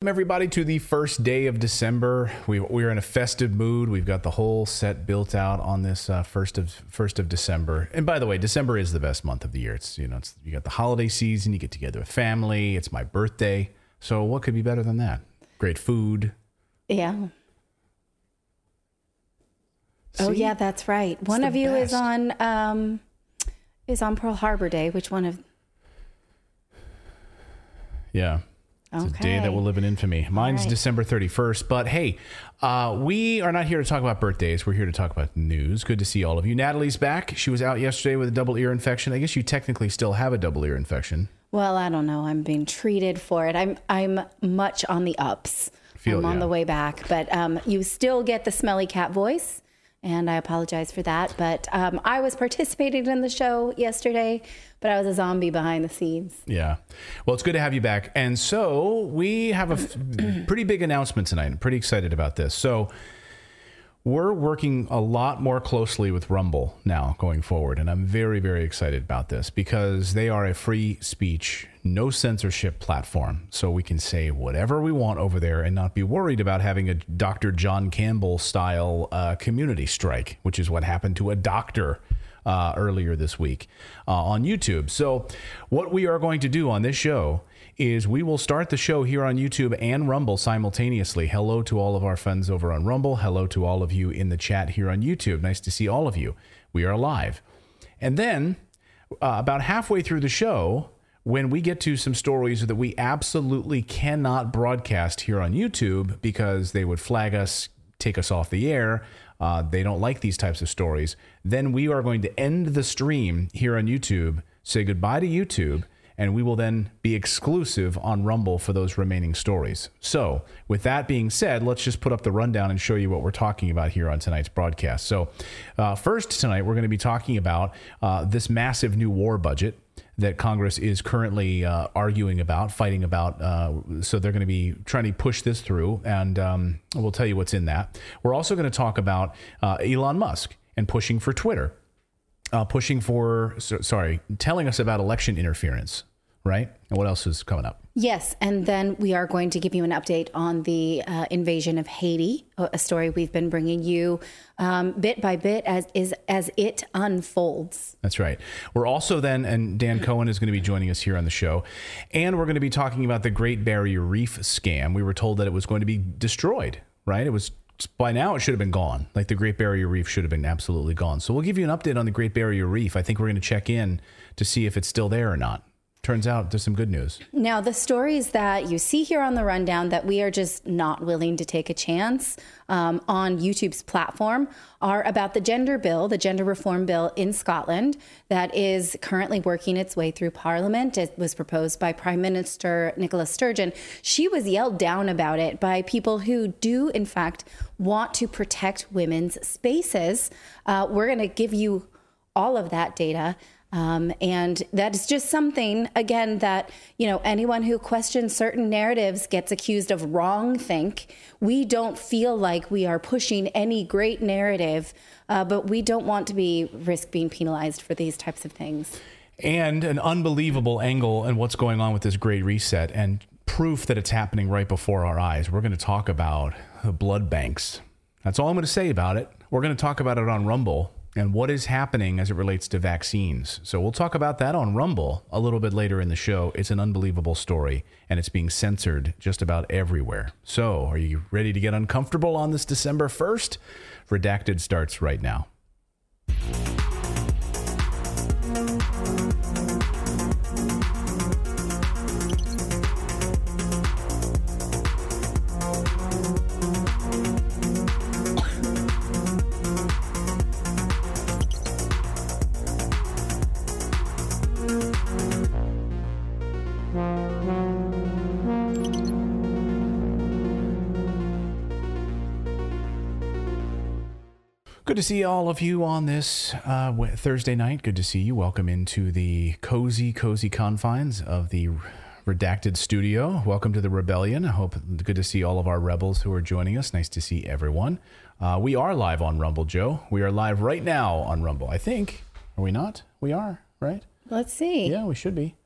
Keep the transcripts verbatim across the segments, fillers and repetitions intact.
welcome everybody to the first day of December. We, we're in a festive mood. We've got the whole set built out on this uh, first of first of December. And by the way, December is the best month of the year. It's you know, it's, you got the holiday season. You get together with family. It's my birthday. So what could be better than that? Great food. Yeah. See? Oh yeah, that's right. It's one the of you best. is on um, is on Pearl Harbor Day. Which one of? Yeah. It's Okay. a day that will live in infamy. Mine's right. December thirty-first. But hey, uh, we are not here to talk about birthdays. We're here to talk about news. Good to see all of you. Natalie's back. She was out yesterday with a double ear infection. I guess you technically still have a double ear infection. Well, I don't know. I'm being treated for it. I'm I'm much on the ups. Feel, I'm on yeah. the way back, but um, you still get the smelly cat voice, and I apologize for that. But um, I was participating in the show yesterday, but I was a zombie behind the scenes. Yeah. Well, it's good to have you back. And so we have a f- pretty big announcement tonight. I'm pretty excited about this. So we're working a lot more closely with Rumble now going forward. And I'm very, very excited about this because they are a free speech, no censorship platform. So we can say whatever we want over there and not be worried about having a Doctor John Campbell style uh, community strike, which is what happened to a doctor Uh, earlier this week uh, on YouTube. So what we are going to do on this show is we will start the show here on YouTube and Rumble simultaneously. Hello to all of our friends over on Rumble. Hello to all of you in the chat here on YouTube. Nice to see all of you. We are live. And then uh, about halfway through the show, when we get to some stories that we absolutely cannot broadcast here on YouTube because they would flag us, take us off the air, Uh, they don't like these types of stories, then we are going to end the stream here on YouTube, say goodbye to YouTube, and we will then be exclusive on Rumble for those remaining stories. So with that being said, let's just put up the rundown and show you what we're talking about here on tonight's broadcast. So uh, first tonight, we're going to be talking about uh, this massive new war budget that Congress is currently uh, arguing about, fighting about. Uh, so they're going to be trying to push this through, and um, we'll tell you what's in that. We're also going to talk about uh, Elon Musk and pushing for Twitter, uh, pushing for, so, sorry, telling us about election interference, right? And what else is coming up? Yes, and then we are going to give you an update on the uh, invasion of Haiti, a story we've been bringing you um, bit by bit as is as it unfolds. That's right. We're also then, and Dan Cohen is going to be joining us here on the show, and we're going to be talking about the Great Barrier Reef scam. We were told that it was going to be destroyed, right? It was, by now it should have been gone. Like the Great Barrier Reef should have been absolutely gone. So we'll give you an update on the Great Barrier Reef. I think we're going to check in to see if it's still there or not. Turns out there's some good news. Now, the stories that you see here on the rundown that we are just not willing to take a chance um, on YouTube's platform are about the gender bill, the gender reform bill in Scotland that is currently working its way through Parliament. It was proposed by Prime Minister Nicola Sturgeon. She was yelled down about it by people who do, in fact, want to protect women's spaces. Uh, we're going to give you all of that data. Um, and that is just something, again, that, you know, anyone who questions certain narratives gets accused of wrongthink. We don't feel like we are pushing any great narrative, uh, but we don't want to be risk being penalized for these types of things. And an unbelievable angle in what's going on with this Great Reset and proof that it's happening right before our eyes. We're going to talk about the blood banks. That's all I'm going to say about it. We're going to talk about it on Rumble and what is happening as it relates to vaccines. So we'll talk about that on Rumble a little bit later in the show. It's an unbelievable story, and it's being censored just about everywhere. So are you ready to get uncomfortable on this December first? Redacted starts right now. Good to see all of you on this uh, Thursday night. Good to see you. Welcome into the cozy, cozy confines of the Redacted studio. Welcome to the Rebellion. I hope good to see all of our rebels who are joining us. Nice to see everyone. Uh, we are live on Rumble, Joe. We are live right now on Rumble, I think. Are we not? We are, right? Let's see. Yeah, we should be.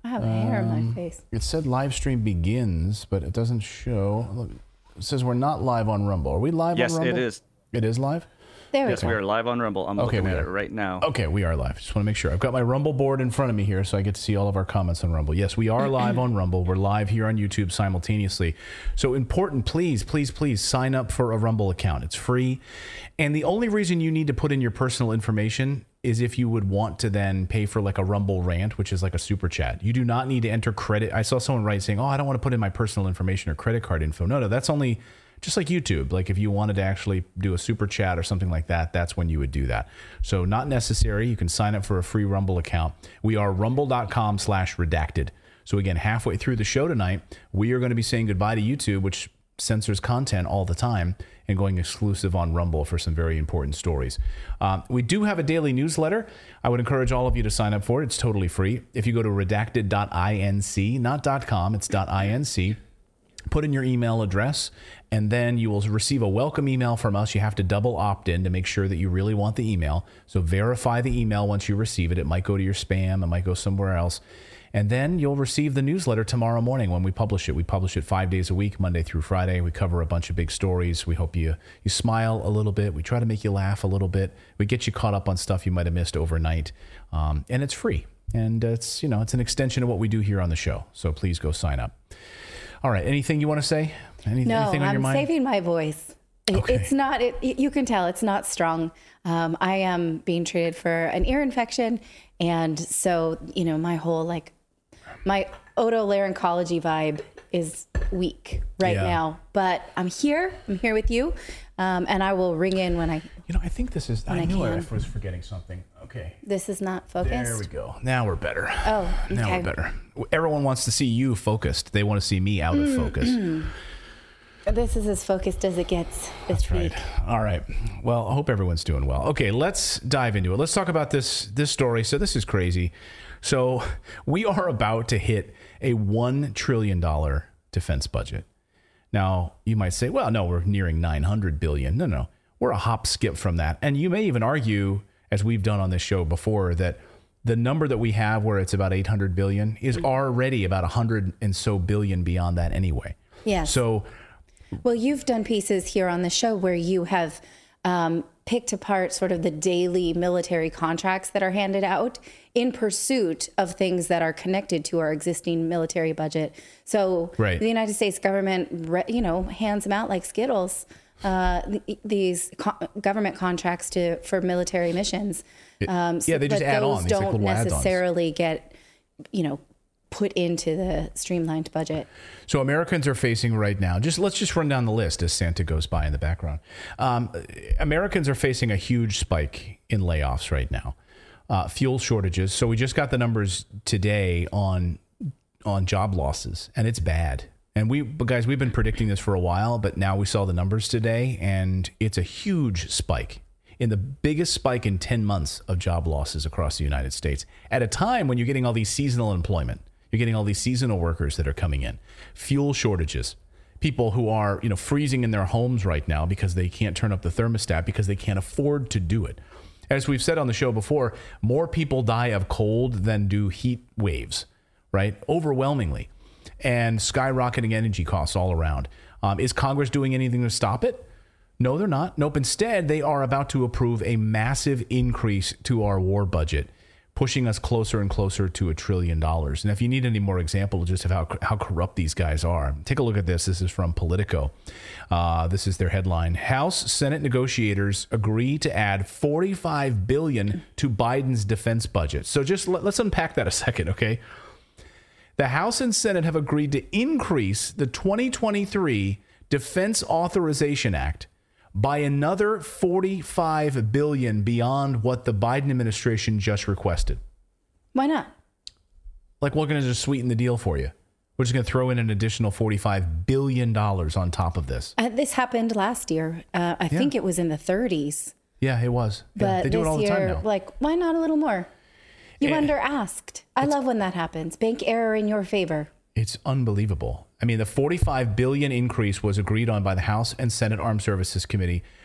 I have hair in my face. It said live stream begins, but it doesn't show. Look, it says we're not live on Rumble. Are we live yes, on Rumble? Yes, it is. It is live? There we yes, go. we are live on Rumble. I'm okay, looking we at are. it right now. Okay, we are live. Just want to make sure. I've got my Rumble board in front of me here, so I get to see all of our comments on Rumble. Yes, we are live on Rumble. We're live here on YouTube simultaneously. So important, please, please, please sign up for a Rumble account. It's free. And the only reason you need to put in your personal information is if you would want to then pay for like a Rumble rant, which is like a super chat. You do not need to enter credit. I saw someone write saying, oh, I don't want to put in my personal information or credit card info. No, no, that's only... just like YouTube. Like if you wanted to actually do a super chat or something like that, that's when you would do that. So not necessary. You can sign up for a free Rumble account. We are rumble.com slash redacted. So again, halfway through the show tonight, we are going to be saying goodbye to YouTube, which censors content all the time, and going exclusive on Rumble for some very important stories. Um, we do have a daily newsletter. I would encourage all of you to sign up for it. It's totally free. If you go to redacted dot inc, not .com, it's .inc. Put in your email address, and then you will receive a welcome email from us. You have to double opt in to make sure that you really want the email. So verify the email once you receive it. It might go to your spam. It might go somewhere else. And then you'll receive the newsletter tomorrow morning when we publish it. We publish it five days a week, Monday through Friday. We cover a bunch of big stories. We hope you you smile a little bit. We try to make you laugh a little bit. We get you caught up on stuff you might have missed overnight. Um, and it's free. And it's, you know, it's an extension of what we do here on the show. So please go sign up. All right. Anything you want to say? Any, no, anything on I'm your mind? saving my voice. Okay. It's not, it, you can tell it's not strong. Um, I am being treated for an ear infection. And so, you know, my whole, like, my otolaryngology vibe is weak right Yeah. now. But I'm here. I'm here with you. Um, and I will ring in when I... You know, I think this is... I, I knew I can. was forgetting something. Okay. This is not focused? There we go. Now we're better. Oh, okay. Now we're better. Everyone wants to see you focused. They want to see me out of focus. This is as focused as it gets this Right. week. All right. Well, I hope everyone's doing well. Okay, let's dive into it. Let's talk about this this story. So this is crazy. So we are about to hit a one trillion dollars defense budget. Now, you might say, well, no, we're nearing nine hundred billion dollars. No, no, we're a hop skip from that. And you may even argue, as we've done on this show before, that the number that we have where it's about eight hundred billion dollars is already about one hundred and so billion beyond that anyway. Yes. So, well, you've done pieces here on the show where you have um, picked apart sort of the daily military contracts that are handed out in pursuit of things that are connected to our existing military budget. So Right. the United States government, re- you know, hands them out like Skittles, uh, th- these co- government contracts to for military missions. Um, yeah, they just but add those on. These like don't little add-ons. necessarily get, you know, put into the streamlined budget. So Americans are facing right now, just let's just run down the list as Santa goes by in the background. Um, Americans are facing a huge spike in layoffs right now. Uh, fuel shortages. So we just got the numbers today on on job losses, and it's bad. And we, but guys, we've been predicting this for a while, but now we saw the numbers today, and it's a huge spike, in the biggest spike in ten months of job losses across the United States, at a time when you're getting all these seasonal employment. You're getting all these seasonal workers that are coming in, fuel shortages, people who are, you know, freezing in their homes right now because they can't turn up the thermostat because they can't afford to do it. As we've said on the show before, more people die of cold than do heat waves, right? Overwhelmingly. And skyrocketing energy costs all around. Um, is Congress doing anything to stop it? No, they're not. Nope. Instead, they are about to approve a massive increase to our war budget, pushing us closer and closer to a trillion dollars. And if you need any more example just of how how corrupt these guys are, take a look at this. This is from Politico. Uh, this is their headline. House Senate negotiators agree to add forty-five billion dollars to Biden's defense budget. So just let, let's unpack that a second, okay? The House and Senate have agreed to increase the twenty twenty-three Defense Authorization Act by another forty-five billion dollars beyond what the Biden administration just requested. Why not? Like, we're going to just sweeten the deal for you. We're just going to throw in an additional forty-five billion dollars on top of this. Uh, this happened last year. Uh, I Yeah. think it was in the thirties. Yeah, it was. Yeah, But they do this it all the year, time now. like, why not a little more? You Eh, under asked. I love when that happens. Bank error in your favor. It's unbelievable. I mean, the forty-five billion dollars increase was agreed on by the House and Senate Armed Services Committee,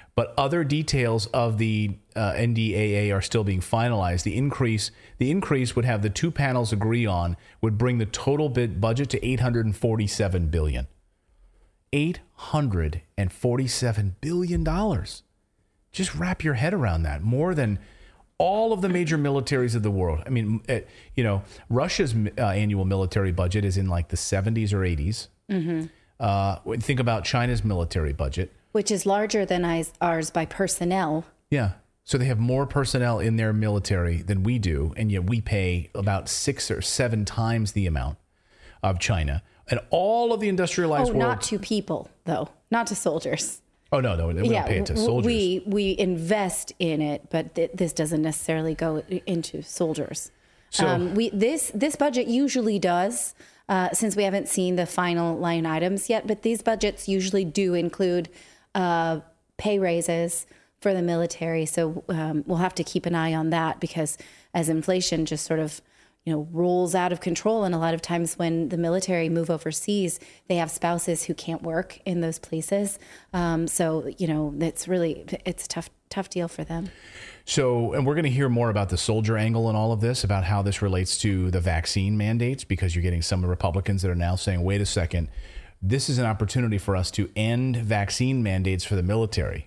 but other details of the uh, N D A A are still being finalized. The increase, the increase would have the two panels agree on, would bring the total bid budget to eight hundred forty-seven billion dollars. eight hundred forty-seven billion dollars. Just wrap your head around that. More than all of the major militaries of the world. I mean, it, you know, Russia's uh, annual military budget is in like the seventies or eighties. Mm-hmm. Uh, think about China's military budget, which is larger than ours by personnel. Yeah. So they have more personnel in their military than we do. And yet we pay about six or seven times the amount of China. And all of the industrialized oh, world. Not to people, though. Not to soldiers. Oh, no, no. We yeah, don't pay it to soldiers. We, we invest in it, but th- this doesn't necessarily go into soldiers. So um, we this this budget usually does, uh, since we haven't seen the final line items yet, but these budgets usually do include uh, pay raises for the military. So um, we'll have to keep an eye on that, because as inflation just sort of you know, rolls out of control. And a lot of times when the military move overseas, they have spouses who can't work in those places. Um, so, you know, it's really, it's a tough, tough deal for them. So, and we're going to hear more about the soldier angle in all of this, about how this relates to the vaccine mandates, because you're getting some Republicans that are now saying, wait a second, this is an opportunity for us to end vaccine mandates for the military.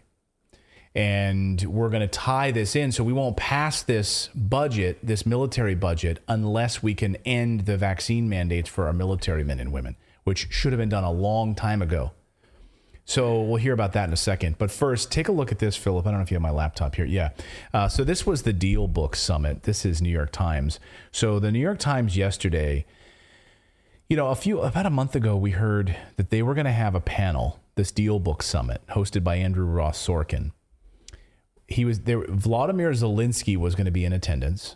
And we're going to tie this in, so we won't pass this budget, this military budget, unless we can end the vaccine mandates for our military men and women, which should have been done a long time ago. So we'll hear about that in a second. But first, take a look at this, Philip. I don't know if you have my laptop here. Yeah. Uh, so this was the Deal Book Summit. This is New York Times. So the New York Times yesterday, you know, a few about a month ago, we heard that they were going to have a panel, this Deal Book Summit, hosted by Andrew Ross Sorkin. He was there. Vladimir Zelensky was going to be in attendance.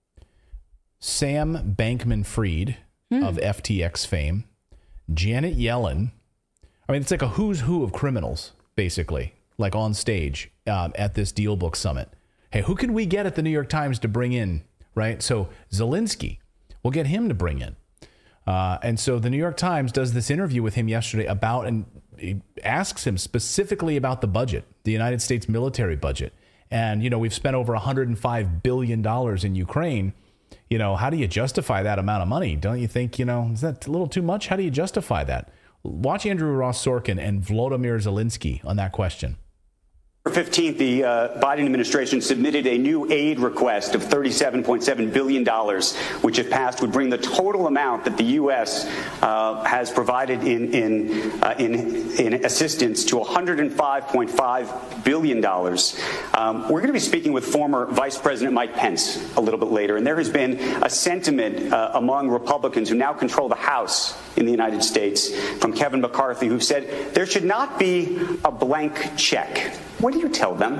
Sam Bankman-Fried mm. of F T X fame, Janet Yellen. I mean, it's like a who's who of criminals, basically, like on stage um, at this Deal Book Summit. Hey, who can we get at the New York Times to bring in, right? So Zelensky, we'll get him to bring in. Uh, and so the New York Times does this interview with him yesterday about, and he asks him specifically about the budget, the United States military budget. And, you know, we've spent over one hundred five billion dollars in Ukraine. You know, how do you justify that amount of money? Don't you think, you know, is that a little too much? How do you justify that? Watch Andrew Ross Sorkin and Volodymyr Zelensky on that question. November fifteenth, the uh, Biden administration submitted a new aid request of thirty-seven point seven billion dollars, which, if passed, would bring the total amount that the U S uh, has provided in in, uh, in in assistance to one hundred five point five billion dollars. Um, we're going to be speaking with former Vice President Mike Pence a little bit later, and there has been a sentiment uh, among Republicans who now control the House in the United States, from Kevin McCarthy, who said there should not be a blank check. What do you tell them?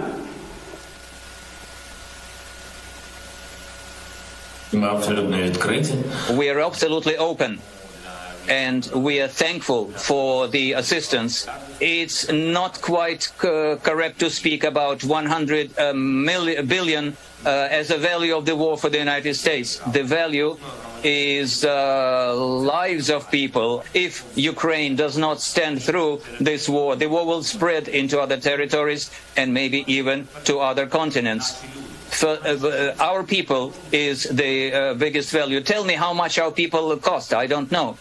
We are absolutely open, and we are thankful for the assistance. It's not quite uh, correct to speak about one hundred uh, million, billion uh, as a value of the war for the United States. The value is uh, lives of people. If Ukraine does not stand through this war, the war will spread into other territories and maybe even to other continents. For, uh, our people is the uh, biggest value. Tell me how much our people cost. I don't know.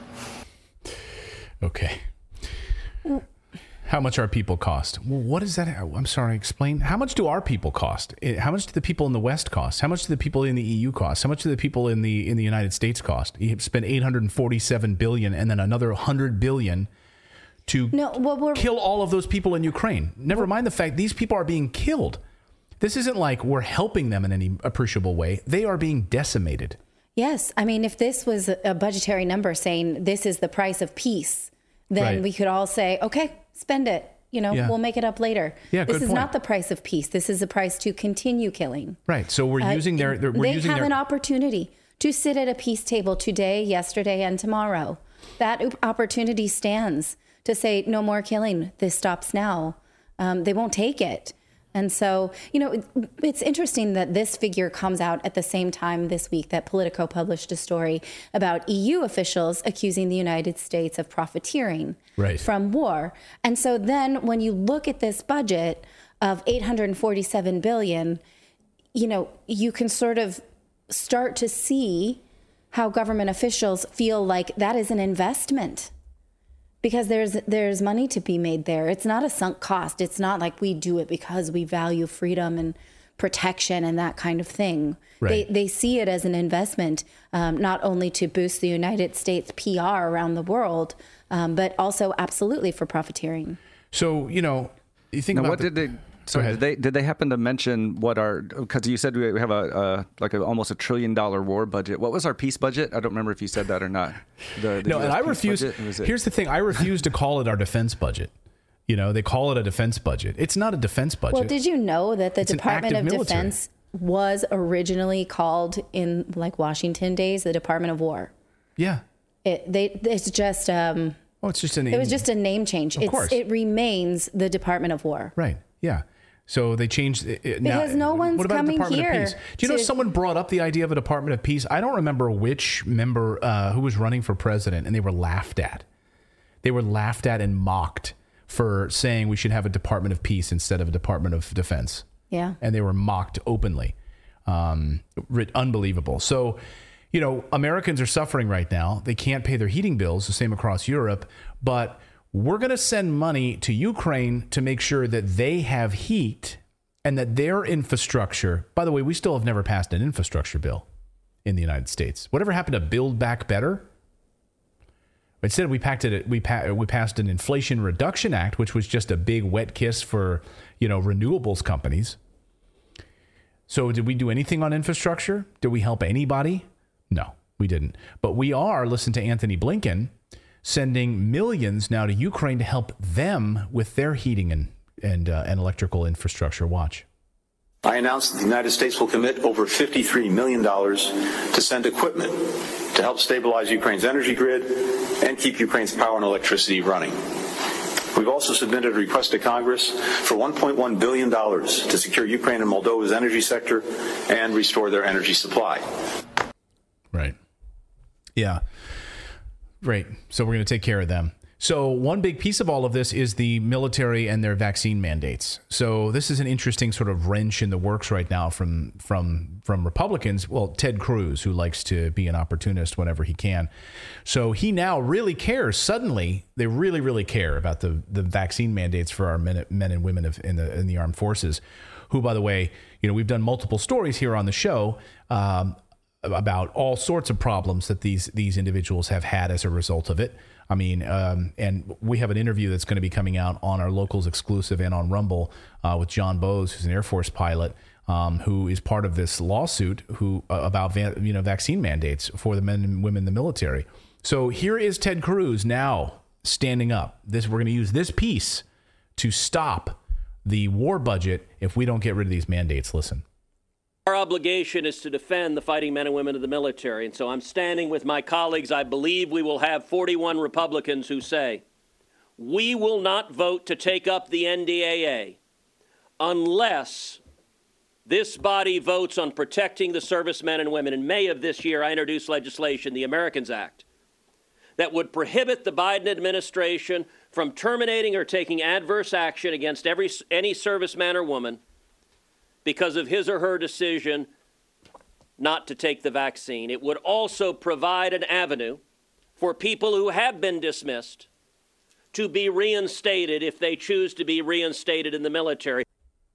Okay. How much our people cost? Well, what is that? I'm sorry, explain. How much do our people cost? How much do the people in the West cost? How much do the people in the E U cost? How much do the people in the in the United States cost? You spend eight hundred forty-seven billion and then another one hundred billion to no, well, we're, kill all of those people in Ukraine. Never mind the fact these people are being killed. This isn't like we're helping them in any appreciable way. They are being decimated. Yes. I mean, if this was a budgetary number saying this is the price of peace, then right. we could all say, okay, spend it. You know, yeah. we'll make it up later. Yeah, this good is point. Not the price of peace. This is the price to continue killing. Right. So we're using uh, their. We're they using have their... an opportunity to sit at a peace table today, yesterday, and tomorrow. That opportunity stands to say no more killing. This stops now. Um, they won't take it. And so, you know, it, it's interesting that this figure comes out at the same time this week that Politico published a story about E U officials accusing the United States of profiteering right. from war. And so then when you look at this budget of eight hundred forty-seven billion dollars, you know, you can sort of start to see how government officials feel like that is an investment. Because there's there's money to be made there. It's not a sunk cost. It's not like we do it because we value freedom and protection and that kind of thing. Right. They they see it as an investment, um, not only to boost the United States P R around the world, um, but also absolutely for profiteering. So, you know, you think now, about what the, did they? So did they did they happen to mention what our? Because you said we have a uh, like a, almost a trillion dollar war budget. What was our peace budget? I don't remember if you said that or not. The, the no, U S and I peace refuse. budget, Here's the thing: I refuse to call it our defense budget. You know, they call it a defense budget. It's not a defense budget. Well, did you know that the It's an Department of active military. Defense was originally called in like Washington days the Department of War? Yeah. It they it's just um. Oh, it's just a name. It was just a name change. Of it's, course. It remains the Department of War. Right. Yeah. So they changed it. it now, Because no one's what about coming the Department here of Peace? Do you know to- someone brought up the idea of a Department of Peace? I don't remember which member uh, who was running for president, and they were laughed at. They were laughed at and mocked for saying we should have a Department of Peace instead of a Department of Defense. Yeah. And they were mocked openly. Um, ri- unbelievable. So, you know, Americans are suffering right now. They can't pay their heating bills, the same across Europe, but we're going to send money to Ukraine to make sure that they have heat and that their infrastructure, by the way, we still have never passed an infrastructure bill in the United States. Whatever happened to Build Back Better? Instead, we packed it. We pa- we passed an Inflation Reduction Act, which was just a big wet kiss for, you know, renewables companies. So did we do anything on infrastructure? Did we help anybody? No, we didn't. But we are, listen to Anthony Blinken, sending millions now to Ukraine to help them with their heating and and, uh, and electrical infrastructure. Watch. I announced that the United States will commit over fifty-three million dollars to send equipment to help stabilize Ukraine's energy grid and keep Ukraine's power and electricity running. We've also submitted a request to Congress for one point one billion dollars to secure Ukraine and Moldova's energy sector and restore their energy supply. Right. Yeah. Right. So we're going to take care of them. So one big piece of all of this is the military and their vaccine mandates. So this is an interesting sort of wrench in the works right now from from from Republicans. Well, Ted Cruz, who likes to be an opportunist whenever he can. So he now really cares. Suddenly, they really, really care about the, the vaccine mandates for our men, men and women of, in the in the armed forces, who, by the way, you know, we've done multiple stories here on the show um, about all sorts of problems that these these individuals have had as a result of it. I mean, um, and we have an interview that's going to be coming out on our Locals exclusive and on Rumble uh, with John Bowes, who's an Air Force pilot, um, who is part of this lawsuit who uh, about va- you know vaccine mandates for the men and women in the military. So here is Ted Cruz now standing up. This we're going to use this piece to stop the war budget if we don't get rid of these mandates. Listen. Our obligation is to defend the fighting men and women of the military. And so I'm standing with my colleagues. I believe we will have forty-one Republicans who say, we will not vote to take up the N D A A unless this body votes on protecting the servicemen and women. In May of this year, I introduced legislation, the Americans Act, that would prohibit the Biden administration from terminating or taking adverse action against every any serviceman or woman because of his or her decision not to take the vaccine. It would also provide an avenue for people who have been dismissed to be reinstated if they choose to be reinstated in the military.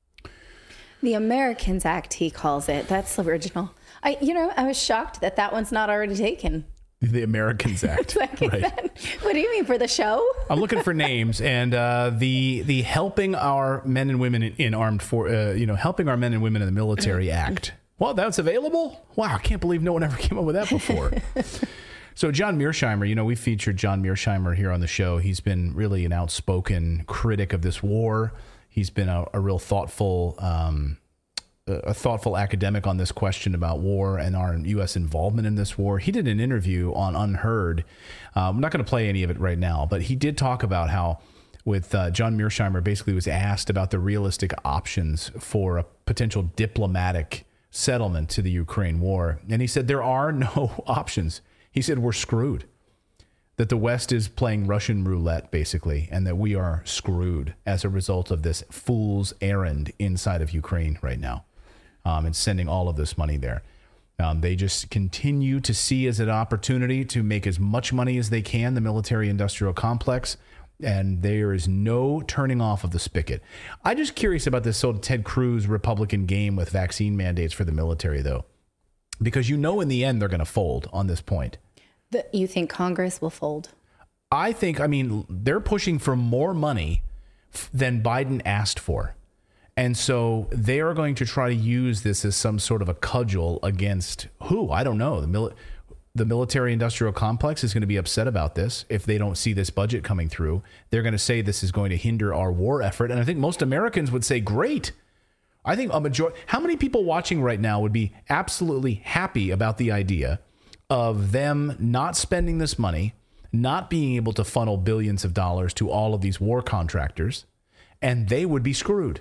The Americans Act, he calls it. That's original. I, you know, I was shocked that that one's not already taken. The Americans Act. Like, right. that, what do you mean, for the show? I'm looking for names, and uh, the the helping our men and women in, in armed for uh, you know helping our men and women in the military act. Well, that's available. Wow, I can't believe no one ever came up with that before. So John Mearsheimer, you know, we featured John Mearsheimer here on the show. He's been really an outspoken critic of this war. He's been a, a real thoughtful. Um, a thoughtful academic on this question about war and our U S involvement in this war. He did an interview on Unheard. Uh, I'm not going to play any of it right now, but he did talk about how with uh, John Mearsheimer basically was asked about the realistic options for a potential diplomatic settlement to the Ukraine war. And he said there are no options. He said we're screwed, that the West is playing Russian roulette, basically, and that we are screwed as a result of this fool's errand inside of Ukraine right now, um, and sending all of this money there. Um, they just continue to see as an opportunity to make as much money as they can, the military-industrial complex, and there is no turning off of the spigot. I'm just curious about this sort of Ted Cruz Republican game with vaccine mandates for the military, though, because you know in the end they're going to fold on this point. The, you think Congress will fold? I think, I mean, they're pushing for more money f- than Biden asked for. And so they are going to try to use this as some sort of a cudgel against who? I don't know. The, mil- the military industrial complex is going to be upset about this if they don't see this budget coming through. They're going to say this is going to hinder our war effort. And I think most Americans would say, great. I think a majority, how many people watching right now would be absolutely happy about the idea of them not spending this money, not being able to funnel billions of dollars to all of these war contractors, and they would be screwed.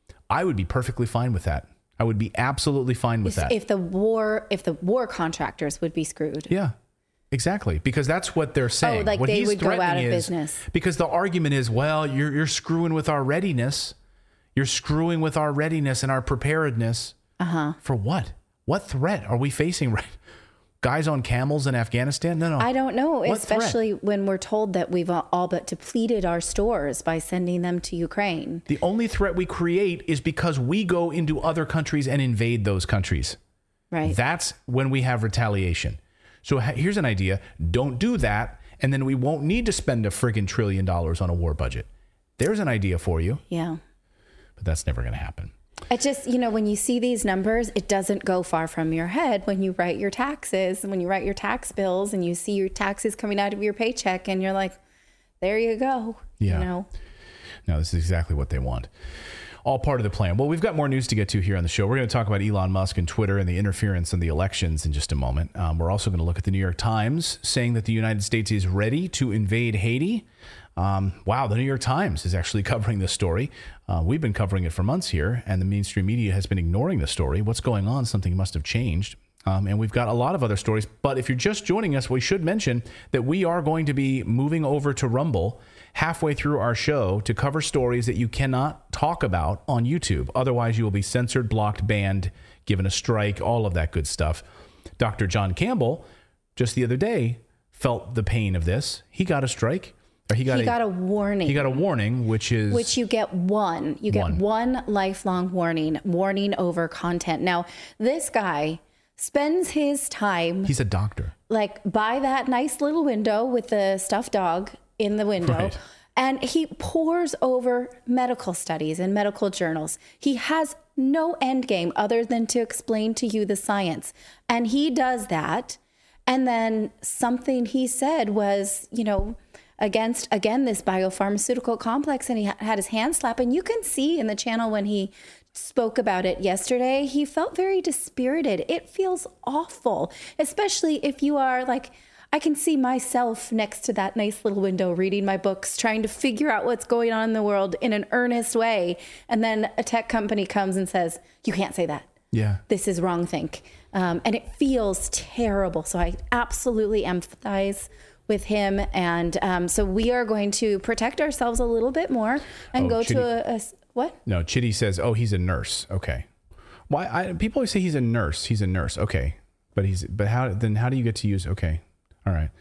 I would be perfectly fine with that. I would be absolutely fine with if, that. If the war, if the war contractors would be screwed. Yeah, exactly. Because that's what they're saying. Oh, like what they he's would go out of is, business. Because the argument is, well, you're you're screwing with our readiness. You're screwing with our readiness and our preparedness. Uh-huh. For what? What threat are we facing right Guys on camels in Afghanistan? No, no. I don't know, What especially threat? when we're told that we've all but depleted our stores by sending them to Ukraine. The only threat we create is because we go into other countries and invade those countries. Right. That's when we have retaliation. So ha- here's an idea. Don't do that, and then we won't need to spend a friggin' trillion dollars on a war budget. There's an idea for you. Yeah. But that's never going to happen. It just, you know, when you see these numbers, it doesn't go far from your head when you write your taxes, when you write your tax bills and you see your taxes coming out of your paycheck and you're like, there you go. Yeah. You know? No, this is exactly what they want. All part of the plan. Well, we've got more news to get to here on the show. We're going to talk about Elon Musk and Twitter and the interference in the elections in just a moment. Um, we're also going to look at the New York Times saying that the United States is ready to invade Haiti. Um, wow, the New York Times is actually covering this story. Uh, we've been covering it for months here, and the mainstream media has been ignoring the story. What's going on? Something must have changed. Um, and we've got a lot of other stories. But if you're just joining us, we should mention that we are going to be moving over to Rumble halfway through our show to cover stories that you cannot talk about on YouTube. Otherwise, you will be censored, blocked, banned, given a strike, all of that good stuff. Doctor John Campbell, just the other day, felt the pain of this. He got a strike. Or he got, he a, got a warning. He got a warning, which is... Which you get one. You get one. one lifelong warning, warning over content. Now, this guy spends his time... He's a doctor. Like, by that nice little window with the stuffed dog in the window. Right. And he pores over medical studies and medical journals. He has no end game other than to explain to you the science. And he does that. And then something he said was, you know... against, again, this biopharmaceutical complex, and he ha- had his hand slapped. And you can see in the channel when he spoke about it yesterday, he felt very dispirited. It feels awful, especially if you are like, I can see myself next to that nice little window reading my books, trying to figure out what's going on in the world in an earnest way. And then a tech company comes and says, you can't say that. Yeah. This is wrong think. Um, and it feels terrible. So I absolutely empathize with him. And um, so we are going to protect ourselves a little bit more and Oh, go Chitty. to a, a, what? No, Chitty says, oh, he's a nurse. Okay. Why? I, people always say he's a nurse. He's a nurse. Okay. But he's, but how, then how do you get to use, okay. All right.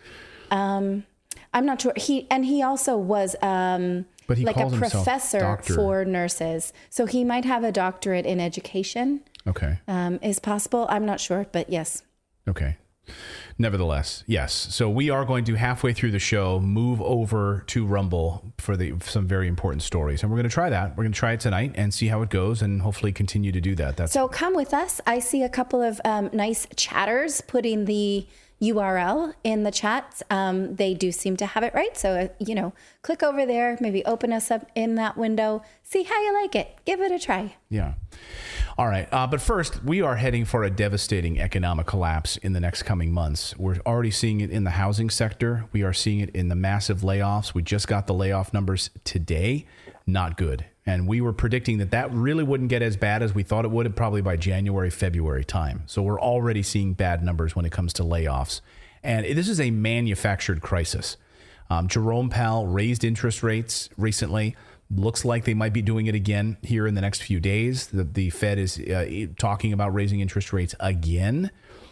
Um, I'm not sure. He, and he also was um, But he like a calls himself professor doctor. for nurses. So he might have a doctorate in education Okay. um, is possible. I'm not sure, but yes. Okay. Nevertheless, yes. So we are going to halfway through the show move over to Rumble for the some very important stories, and we're going to try that. We're going to try it tonight and see how it goes, and hopefully continue to do that. That's So come with us. I see a couple of um, nice chatters putting the U R L in the chat. Um, they do seem to have it right. So, uh, you know, click over there, maybe open us up in that window, see how you like it. Give it a try. yeah. All right. Uh, but first, we are heading for a devastating economic collapse in the next coming months. We're already seeing it in the housing sector. We are seeing it in the massive layoffs. We just got the layoff numbers today. Not good. And we were predicting that that really wouldn't get as bad as we thought it would, probably by January, February time. So we're already seeing bad numbers when it comes to layoffs. And this is a manufactured crisis. Um, Jerome Powell raised interest rates recently. Looks like they might be doing it again here in the next few days. The, the Fed is uh, talking about raising interest rates again.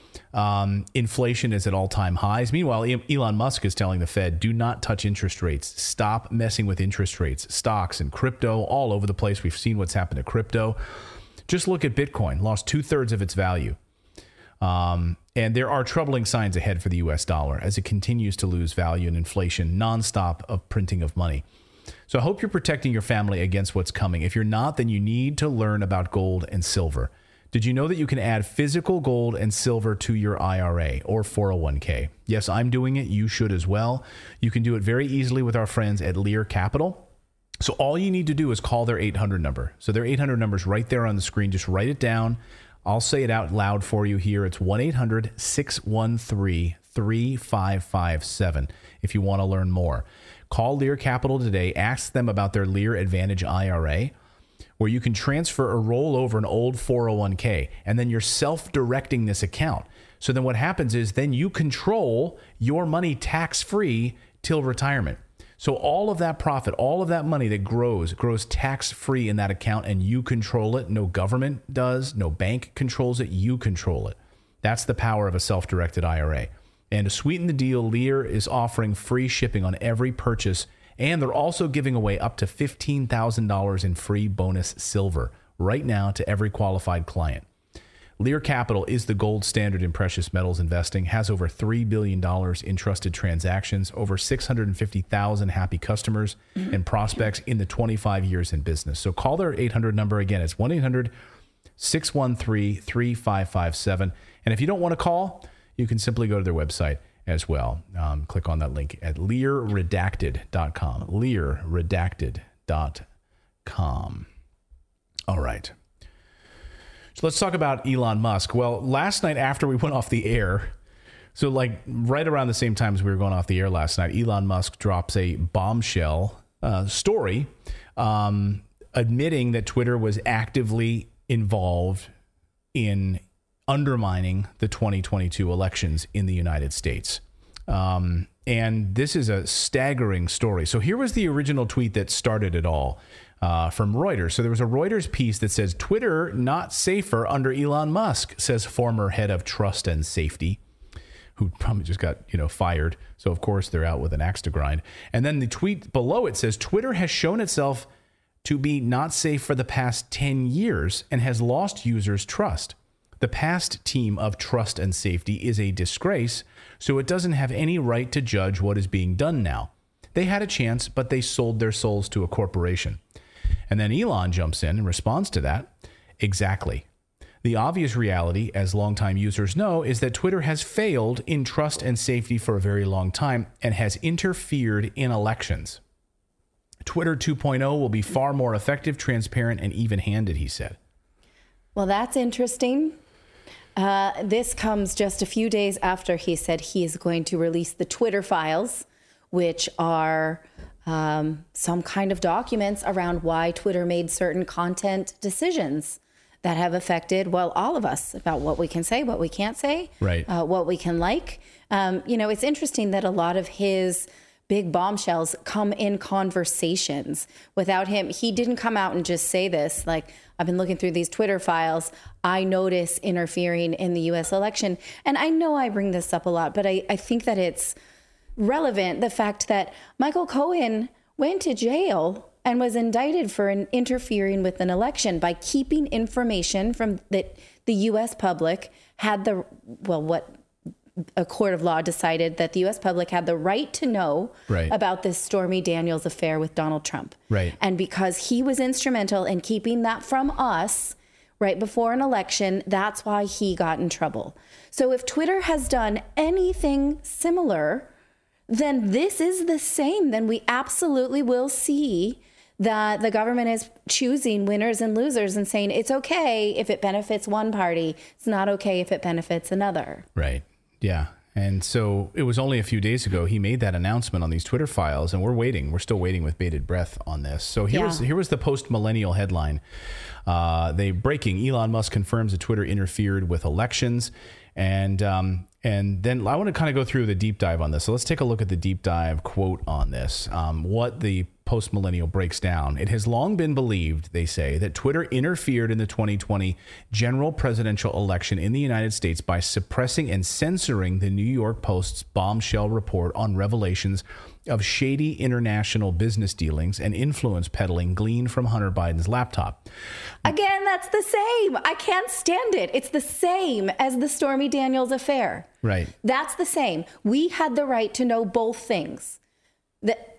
Um, inflation is at all-time highs. Meanwhile, Elon Musk is telling the Fed, do not touch interest rates. Stop messing with interest rates. Stocks and crypto all over the place. We've seen what's happened to crypto. Just look at Bitcoin. Lost two-thirds of its value. Um, and there are troubling signs ahead for the U S dollar as it continues to lose value and inflation nonstop of printing of money. So I hope you're protecting your family against what's coming. If you're not, then you need to learn about gold and silver. Did you know that you can add physical gold and silver to your I R A or four oh one k? Yes, I'm doing it. You should as well. You can do it very easily with our friends at Lear Capital. So all you need to do is call their eight hundred number. So their eight hundred number is right there on the screen. Just write it down. I'll say it out loud for you here. It's one eight hundred six one three three five five seven if you want to learn more. Call Lear Capital today. Ask them about their Lear Advantage I R A, where you can transfer or roll over an old four oh one k, and then you're self-directing this account. So then what happens is then you control your money tax-free till retirement. So all of that profit, all of that money that grows, grows tax-free in that account, and you control it. No government does. No bank controls it. You control it. That's the power of a self-directed I R A. And to sweeten the deal, Lear is offering free shipping on every purchase, and they're also giving away up to fifteen thousand dollars in free bonus silver right now to every qualified client. Lear Capital is the gold standard in precious metals investing, has over three billion dollars in trusted transactions, over six hundred fifty thousand happy customers and prospects in the twenty-five years in business. So call their eight hundred number again. It's one eight hundred six one three three five five seven. And if you don't want to call, you can simply go to their website as well. Um, click on that link at lear redacted dot com. lear redacted dot com. All right. So let's talk about Elon Musk. Well, last night after we went off the air, so like right around the same time as we were going off the air last night, Elon Musk drops a bombshell uh, story um, admitting that Twitter was actively involved in undermining the twenty twenty-two elections in the United States. Um, and this is a staggering story. So here was the original tweet that started it all. Uh, from Reuters. So there was a Reuters piece that says, Twitter not safer under Elon Musk, says former head of trust and safety, who probably just got, you know, fired. So of course they're out with an axe to grind. And then the tweet below it says, Twitter has shown itself to be not safe for the past ten years and has lost users' trust. The past team of trust and safety is a disgrace, so it doesn't have any right to judge what is being done now. They had a chance, but they sold their souls to a corporation. And then Elon jumps in in response to that. Exactly. The obvious reality, as longtime users know, is that Twitter has failed in trust and safety for a very long time and has interfered in elections. Twitter two point oh will be far more effective, transparent, and even-handed, he said. Well, that's interesting. Uh, this comes just a few days after he said he is going to release the Twitter files, which are Um, some kind of documents around why Twitter made certain content decisions that have affected, well, all of us, about what we can say, what we can't say, right? Uh, what we can like. Um, you know, it's interesting that a lot of his big bombshells come in conversations without him. He didn't come out and just say this, like, I've been looking through these Twitter files. I notice interfering in the U S election. And I know I bring this up a lot, but I, I think that it's relevant, the fact that Michael Cohen went to jail and was indicted for an interfering with an election by keeping information from that the U S public had the, well, what a court of law decided that the U S public had the right to know right. about this Stormy Daniels affair with Donald Trump. Right. And because he was instrumental in keeping that from us right before an election, that's why he got in trouble. So if Twitter has done anything similar, then this is the same. Then we absolutely will see that the government is choosing winners and losers and saying it's okay if it benefits one party. It's not okay if it benefits another. Right. Yeah. And so it was only a few days ago he made that announcement on these Twitter files, and we're waiting. We're still waiting with bated breath on this. So here Yeah. was here was the post-millennial headline. Uh, they breaking: Elon Musk confirms that Twitter interfered with elections. And um, and then I want to kind of go through the deep dive on this. So let's take a look at the deep dive quote on this. Um, what the post-millennial breaks down. It has long been believed, they say, that Twitter interfered in the twenty twenty general presidential election in the United States by suppressing and censoring the New York Post's bombshell report on revelations of shady international business dealings and influence peddling gleaned from Hunter Biden's laptop. Again, that's the same. I can't stand it. It's the same as the Stormy Daniels affair. Right. That's the same. We had the right to know both things. That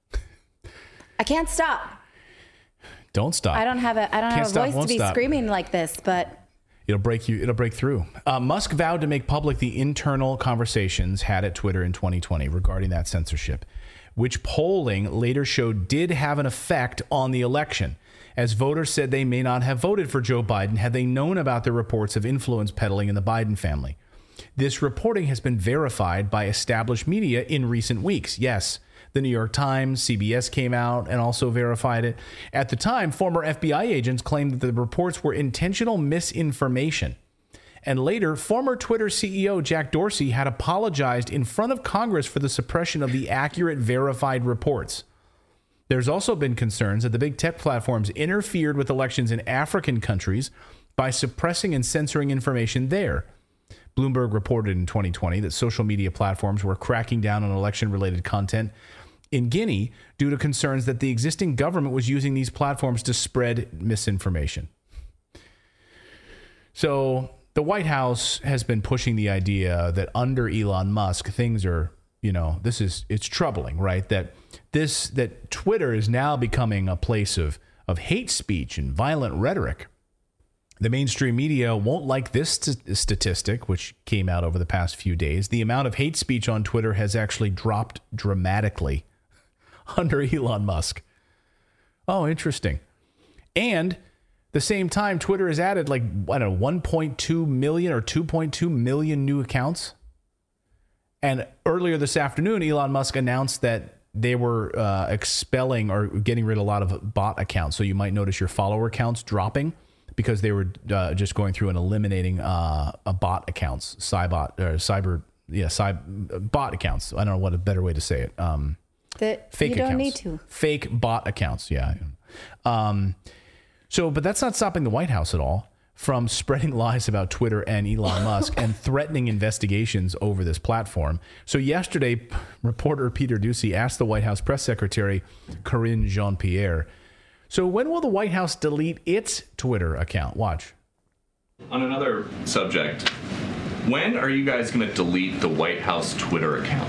I can't stop. Don't stop. I don't have a I don't Can't have a stop, voice won't to be stop. screaming like this, but It'll break you. It'll break through. Uh, Musk vowed to make public the internal conversations had at Twitter in twenty twenty regarding that censorship, which polling later showed did have an effect on the election, as voters said they may not have voted for Joe Biden had they known about the reports of influence peddling in the Biden family. This reporting has been verified by established media in recent weeks. Yes, the New York Times, C B S came out and also verified it. At the time, former F B I agents claimed that the reports were intentional misinformation. And later, former Twitter C E O Jack Dorsey had apologized in front of Congress for the suppression of the accurate, verified reports. There's also been concerns that the big tech platforms interfered with elections in African countries by suppressing and censoring information there. Bloomberg reported in twenty twenty that social media platforms were cracking down on election-related content in Guinea due to concerns that the existing government was using these platforms to spread misinformation. So the White House has been pushing the idea that under Elon Musk, things are, you know, this is, it's troubling, right? That this, that Twitter is now becoming a place of, of hate speech and violent rhetoric. The mainstream media won't like this st- statistic, which came out over the past few days. The amount of hate speech on Twitter has actually dropped dramatically under Elon Musk. Oh, interesting. And the same time, Twitter has added like, I don't know, one point two million or two point two million new accounts. And earlier this afternoon, Elon Musk announced that they were uh, expelling or getting rid of a lot of bot accounts. So you might notice your follower counts dropping because they were uh, just going through and eliminating uh, a bot accounts, cybot or cyber, yeah, cyber bot accounts. I don't know what a better way to say it. Um, that fake you don't accounts. need to. Fake bot accounts, yeah. Um, so, but that's not stopping the White House at all from spreading lies about Twitter and Elon Musk and threatening investigations over this platform. So yesterday, reporter Peter Doocy asked the White House press secretary, Karine Jean-Pierre, so when will the White House delete its Twitter account? Watch. On another subject, when are you guys going to delete the White House Twitter account?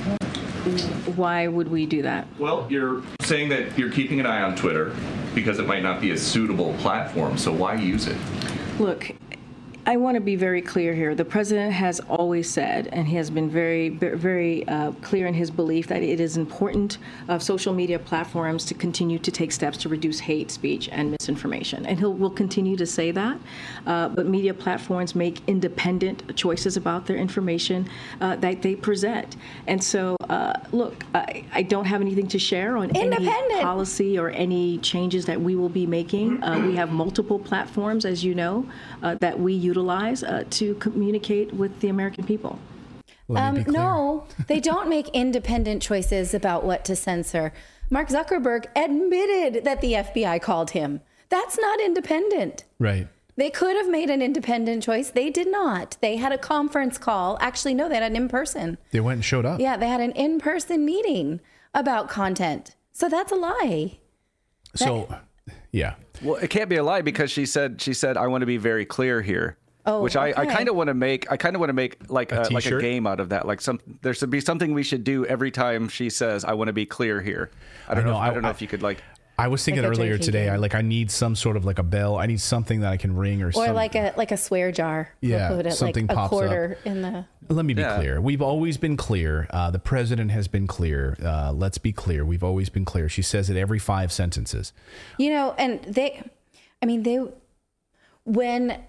Why would we do that? Well, you're saying that you're keeping an eye on Twitter because it might not be a suitable platform, so why use it? Look, I want to be very clear here. The president has always said, and he has been very, very uh, clear in his belief that it is important of social media platforms to continue to take steps to reduce hate speech and misinformation. And he'll will continue to say that. Uh, but media platforms make independent choices about their information uh, that they present. And so, uh, look, I, I don't have anything to share on any policy or any changes that we will be making. Uh, we have multiple platforms, as you know, uh, that we utilize. utilize uh, to communicate with the American people. Um, no, they don't make independent choices about what to censor. Mark Zuckerberg admitted that the F B I called him. That's not independent. Right. They could have made an independent choice. They did not. They had a conference call. Actually, no, they had an in-person. They went and showed up. Yeah, they had an in-person meeting about content. So that's a lie. So, that, yeah. Well, it can't be a lie because she said, she said, I want to be very clear here. Oh, Which I, okay. I kind of want to make. I kind of want to make like a, a like a game out of that. Like some, there should be something we should do every time she says, "I want to be clear here." I don't I know, know. If, I, I- don't know I- if you could like. I was thinking Like a earlier drinking today, game. I like I need some sort of like a bell. I need something that I can ring or, Or some, like a like a swear jar. We'll Yeah, put it something like pops a up. quarter in the. Let me be Yeah. clear. We've always been clear. Uh, the president has been clear. Uh, let's be clear. We've always been clear. She says it every five sentences. You know, and they, I mean, they, when,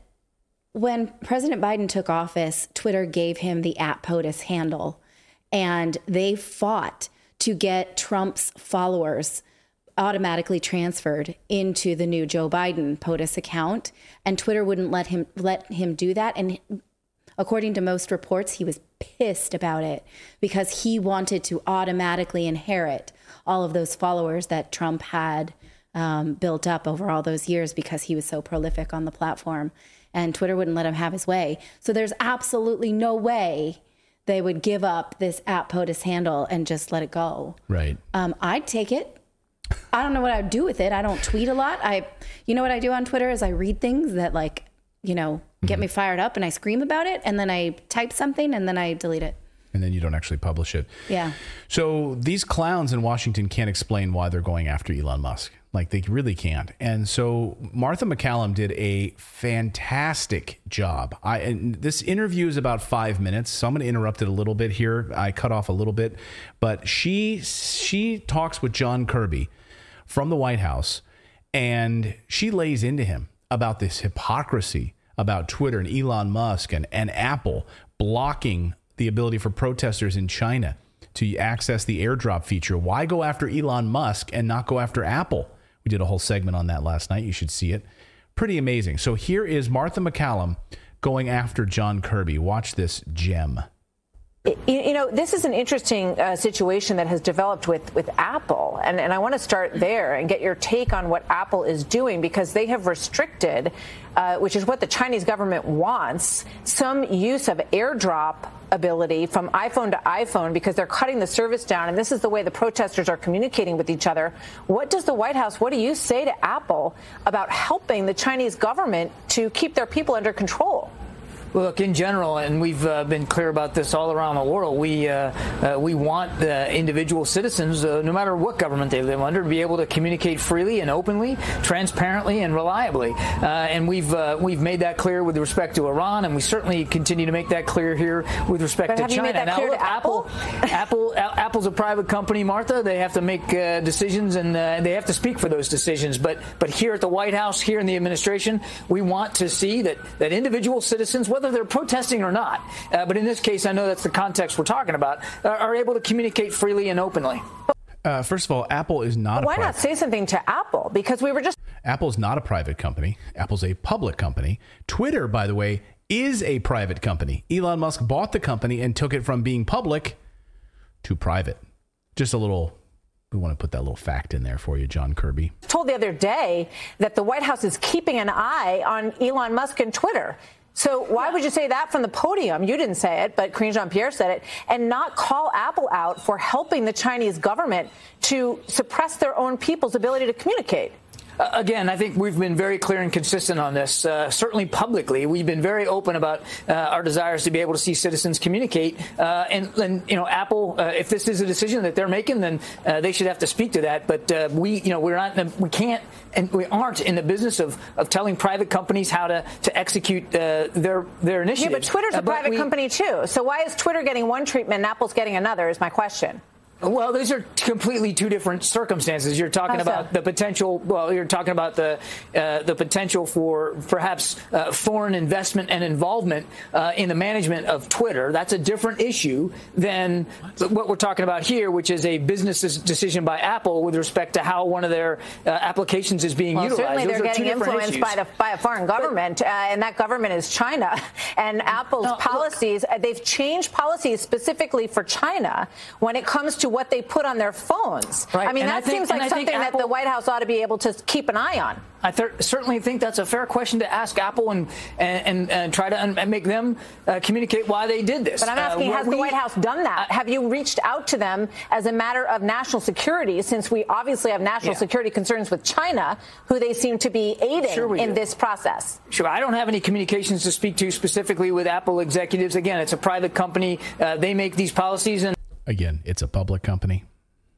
when President Biden took office, Twitter gave him the at POTUS handle, and they fought to get Trump's followers automatically transferred into the new Joe Biden POTUS account, and Twitter wouldn't let him let him do that. And according to most reports, he was pissed about it because he wanted to automatically inherit all of those followers that Trump had um, built up over all those years because he was so prolific on the platform, and Twitter wouldn't let him have his way. So there's absolutely no way they would give up this at POTUS handle and just let it go. Right. Um, I'd take it. I don't know what I'd do with it. I don't tweet a lot. I, you know what I do on Twitter is I read things that like, you know, get Mm-hmm. me fired up and I scream about it, and then I type something and then I delete it. And then you don't actually publish it. Yeah. So these clowns in Washington can't explain why they're going after Elon Musk. Like they really can't. And so Martha McCallum did a fantastic job. I and this interview is about five minutes, so I'm going to interrupt it a little bit here. I cut off a little bit, but she she talks with John Kirby from the White House, and she lays into him about this hypocrisy about Twitter and Elon Musk and, and Apple blocking the ability for protesters in China to access the airdrop feature. Why go after Elon Musk and not go after Apple? We did a whole segment on that last night. You should see it. Pretty amazing. So here is Martha McCallum going after John Kirby. Watch this gem. You, you know, this is an interesting uh, situation that has developed with, with Apple. And, and I want to start there and get your take on what Apple is doing, because they have restricted, uh, which is what the Chinese government wants, some use of airdrop ability from iPhone to iPhone, because they're cutting the service down. And this is the way the protesters are communicating with each other. What does the White House, what do you say to Apple about helping the Chinese government to keep their people under control? Well, look, in general, and we've uh, been clear about this all around the world, we uh, uh, we want uh, individual citizens, uh, no matter what government they live under, to be able to communicate freely and openly, transparently and reliably. Uh, and we've uh, we've made that clear with respect to Iran, and we certainly continue to make that clear here with respect but to have China. You made that now, clear look, to Apple? Apple, Apple, Apple's a private company, Martha. They have to make uh, decisions, and uh, they have to speak for those decisions. But but here at the White House, here in the administration, we want to see that that individual citizens, whether they're protesting or not, uh, but in this case, I know that's the context we're talking about, uh, are able to communicate freely and openly. Uh, first of all, Apple is not. Why a pri- not say something to Apple? Because we were just. Apple is not a private company. Apple's a public company. Twitter, by the way, is a private company. Elon Musk bought the company and took it from being public to private. Just a little. We want to put that little fact in there for you, John Kirby. Told the other day that the White House is keeping an eye on Elon Musk and Twitter. So why would you say that from the podium? You didn't say it, but Karine Jean-Pierre said it, and not call Apple out for helping the Chinese government to suppress their own people's ability to communicate? Uh, again, I think we've been very clear and consistent on this. Uh, certainly publicly, we've been very open about uh, our desires to be able to see citizens communicate. Uh, and, and, you know, Apple, uh, if this is a decision that they're making, then uh, they should have to speak to that. But uh, we, you know, we're not, in the, we can't, and we aren't in the business of, of telling private companies how to to execute uh, their their initiatives. Yeah, but Twitter's a uh, but private we, company too. So why is Twitter getting one treatment and Apple's getting another? Is my question. Well, these are completely two different circumstances. You're talking How so? about the potential. Well, you're talking about the uh, the potential for perhaps uh, foreign investment and involvement uh, in the management of Twitter. That's a different issue than what we're talking about here, which is a business decision by Apple with respect to how one of their uh, applications is being well, utilized. Certainly, Those they're are two getting different influenced issues. by the by a foreign government, uh, and that government is China. And Apple's no, policies, uh, they've changed policies specifically for China when it comes to what they put on their phones. Right. I mean, And that I think- seems and like I think something that Apple- the White House ought to be able to keep an eye on. I th- certainly think that's a fair question to ask Apple and and, and, and try to un- make them uh, communicate why they did this. But I'm asking, uh, has we, the White House done that? Have you reached out to them as a matter of national security, since we obviously have national Yeah. security concerns with China, who they seem to be aiding Sure we in do. this process? Sure. I don't have any communications to speak to specifically with Apple executives. Again, it's a private company. Uh, they make these policies. And Again, it's a public company.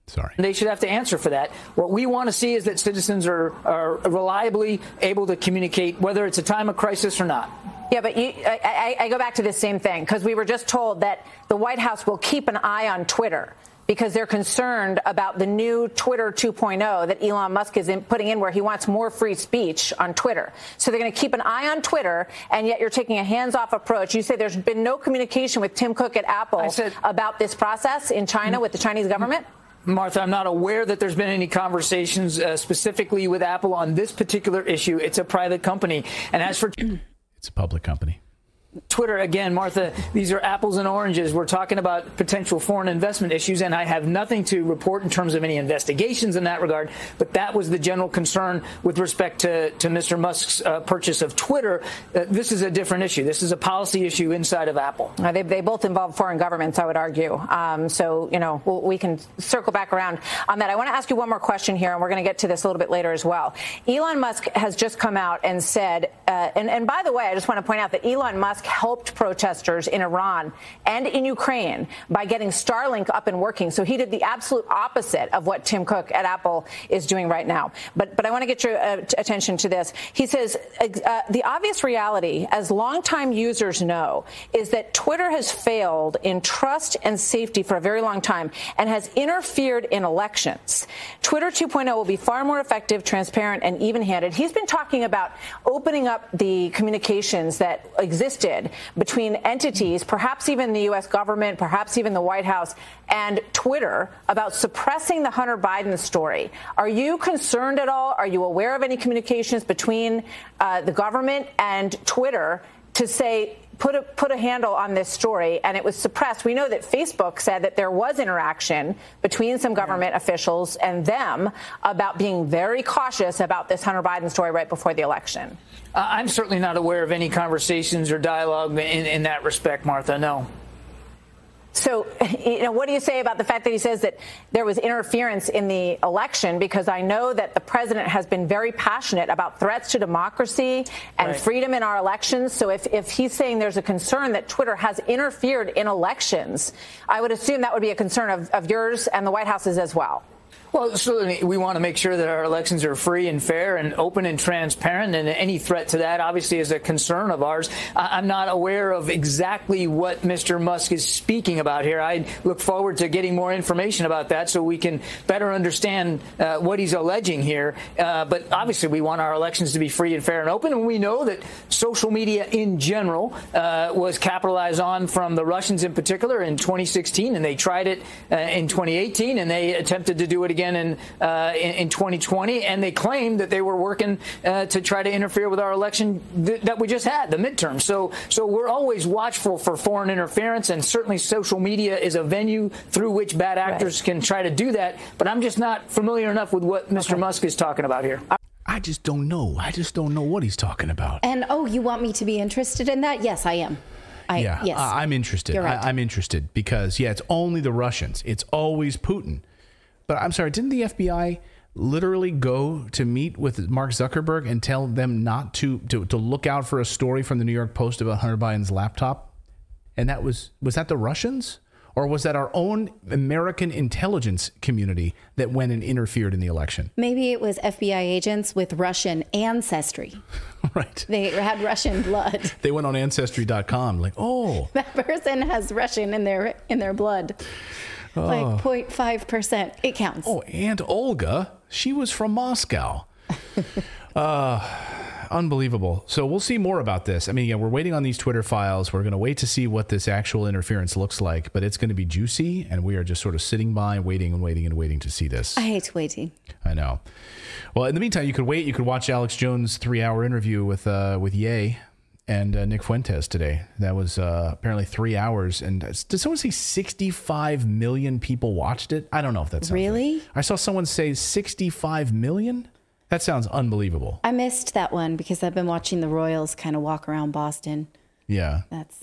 Sorry. They should have to answer for that. What we want to see is that citizens are, are reliably able to communicate, whether it's a time of crisis or not. Yeah, but you, I, I go back to this same thing, because we were just told that the White House will keep an eye on Twitter because they're concerned about the new Twitter two point oh that Elon Musk is in, putting in, where he wants more free speech on Twitter. So they're going to keep an eye on Twitter, and yet you're taking a hands-off approach. You say there's been no communication with Tim Cook at Apple said, about this process in China mm-hmm. with the Chinese government? Martha, I'm not aware that there's been any conversations uh, specifically with Apple on this particular issue. It's a private company. And as for... It's a public company. Twitter, again, Martha, these are apples and oranges. We're talking about potential foreign investment issues, and I have nothing to report in terms of any investigations in that regard. But that was the general concern with respect to, to Mister Musk's uh, purchase of Twitter. Uh, this is a different issue. This is a policy issue inside of Apple. Uh, they, they both involve foreign governments, I would argue. Um, so, you know, we'll, we can circle back around on that. I want to ask you one more question here, and we're going to get to this a little bit later as well. Elon Musk has just come out and said, uh, and, and by the way, I just want to point out that Elon Musk helped protesters in Iran and in Ukraine by getting Starlink up and working. So he did the absolute opposite of what Tim Cook at Apple is doing right now. But but I want to get your uh, attention to this. He says uh, the obvious reality, as longtime users know, is that Twitter has failed in trust and safety for a very long time and has interfered in elections. Twitter two point oh will be far more effective, transparent, and even-handed. He's been talking about opening up the communications that existed between entities, perhaps even the U S government, perhaps even the White House, and Twitter about suppressing the Hunter Biden story. Are you concerned at all? Are you aware of any communications between uh, the government and Twitter to say, put a, put a handle on this story, and it was suppressed? We know that Facebook said that there was interaction between some government yeah. officials and them about being very cautious about this Hunter Biden story right before the election. Uh, I'm certainly not aware of any conversations or dialogue in, in that respect, Martha, no. So, you know, what do you say about the fact that he says that there was interference in the election? Because I know that the president has been very passionate about threats to democracy and right. freedom in our elections. So if, if he's saying there's a concern that Twitter has interfered in elections, I would assume that would be a concern of, of yours and the White House's as well. Well, certainly we want to make sure that our elections are free and fair and open and transparent, and any threat to that obviously is a concern of ours. I'm not aware of exactly what Mister Musk is speaking about here. I look forward to getting more information about that so we can better understand uh, what he's alleging here. Uh, but obviously we want our elections to be free and fair and open, and we know that social media in general uh, was capitalized on from the Russians in particular in twenty sixteen, and they tried it uh, in twenty eighteen, and they attempted to do it again in, uh, in in twenty twenty, and they claimed that they were working uh, to try to interfere with our election th- that we just had, the midterm. So, so we're always watchful for foreign interference, and certainly social media is a venue through which bad actors right. can try to do that. But I'm just not familiar enough with what Mister Okay. Musk is talking about here. I just don't know. I just don't know what he's talking about. And oh, you want me to be interested in that? Yes, I am. I, yeah, yes. I, I'm interested. You're right. I, I'm interested because, yeah, it's only the Russians. It's always Putin. But I'm sorry, didn't the F B I literally go to meet with Mark Zuckerberg and tell them not to, to, to look out for a story from the New York Post about Hunter Biden's laptop? And that was, was that the Russians? Or was that our own American intelligence community that went and interfered in the election? Maybe it was F B I agents with Russian ancestry. Right. They had Russian blood. They went on Ancestry dot com like, oh. That person has Russian in their in their blood. Oh. Like zero point five percent. It counts. Oh, Aunt Olga, she was from Moscow. uh, unbelievable. So we'll see more about this. I mean, yeah, we're waiting on these Twitter files. We're going to wait to see what this actual interference looks like, but it's going to be juicy, and we are just sort of sitting by, waiting and waiting and waiting to see this. I hate waiting. I know. Well, in the meantime, you could wait. You could watch Alex Jones' three-hour interview with uh, with Ye and uh, Nick Fuentes today. That was uh, apparently three hours. And did someone say sixty-five million people watched it? I don't know if that's really. Right. I saw someone say sixty-five million. That sounds unbelievable. I missed that one because I've been watching the Royals kind of walk around Boston. Yeah. That's.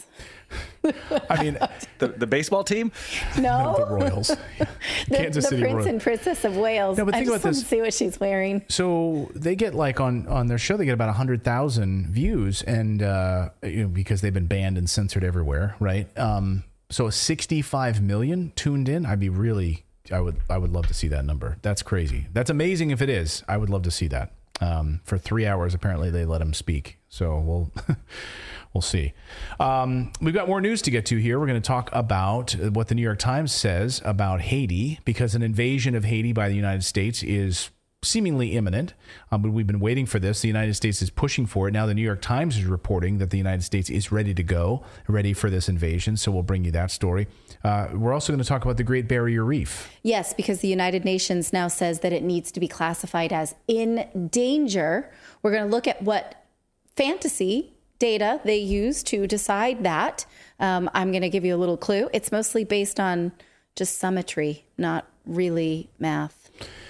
I mean, the, the baseball team? No. no the Royals. the, Kansas the City Prince Royals. and Princess of Wales. No, but I think just about want this. to see what she's wearing. So they get like on, on their show, they get about one hundred thousand views, and uh, you know, because they've been banned and censored everywhere, right? Um, so sixty-five million tuned in. I'd be really I would I would love to see that number. That's crazy. That's amazing if it is. I would love to see that. Um, for three hours, apparently they let him speak. So we'll we'll see. Um, we've got more news to get to here. We're going to talk about what the New York Times says about Haiti, because an invasion of Haiti by the United States is seemingly imminent, um, but we've been waiting for this. The United States is pushing for it. Now the New York Times is reporting that the United States is ready to go, ready for this invasion. So we'll bring you that story. Uh, we're also going to talk about the Great Barrier Reef. Yes, because the United Nations now says that it needs to be classified as in danger. We're going to look at what fantasy data they use to decide that. Um, I'm going to give you a little clue. It's mostly based on just symmetry, not really math.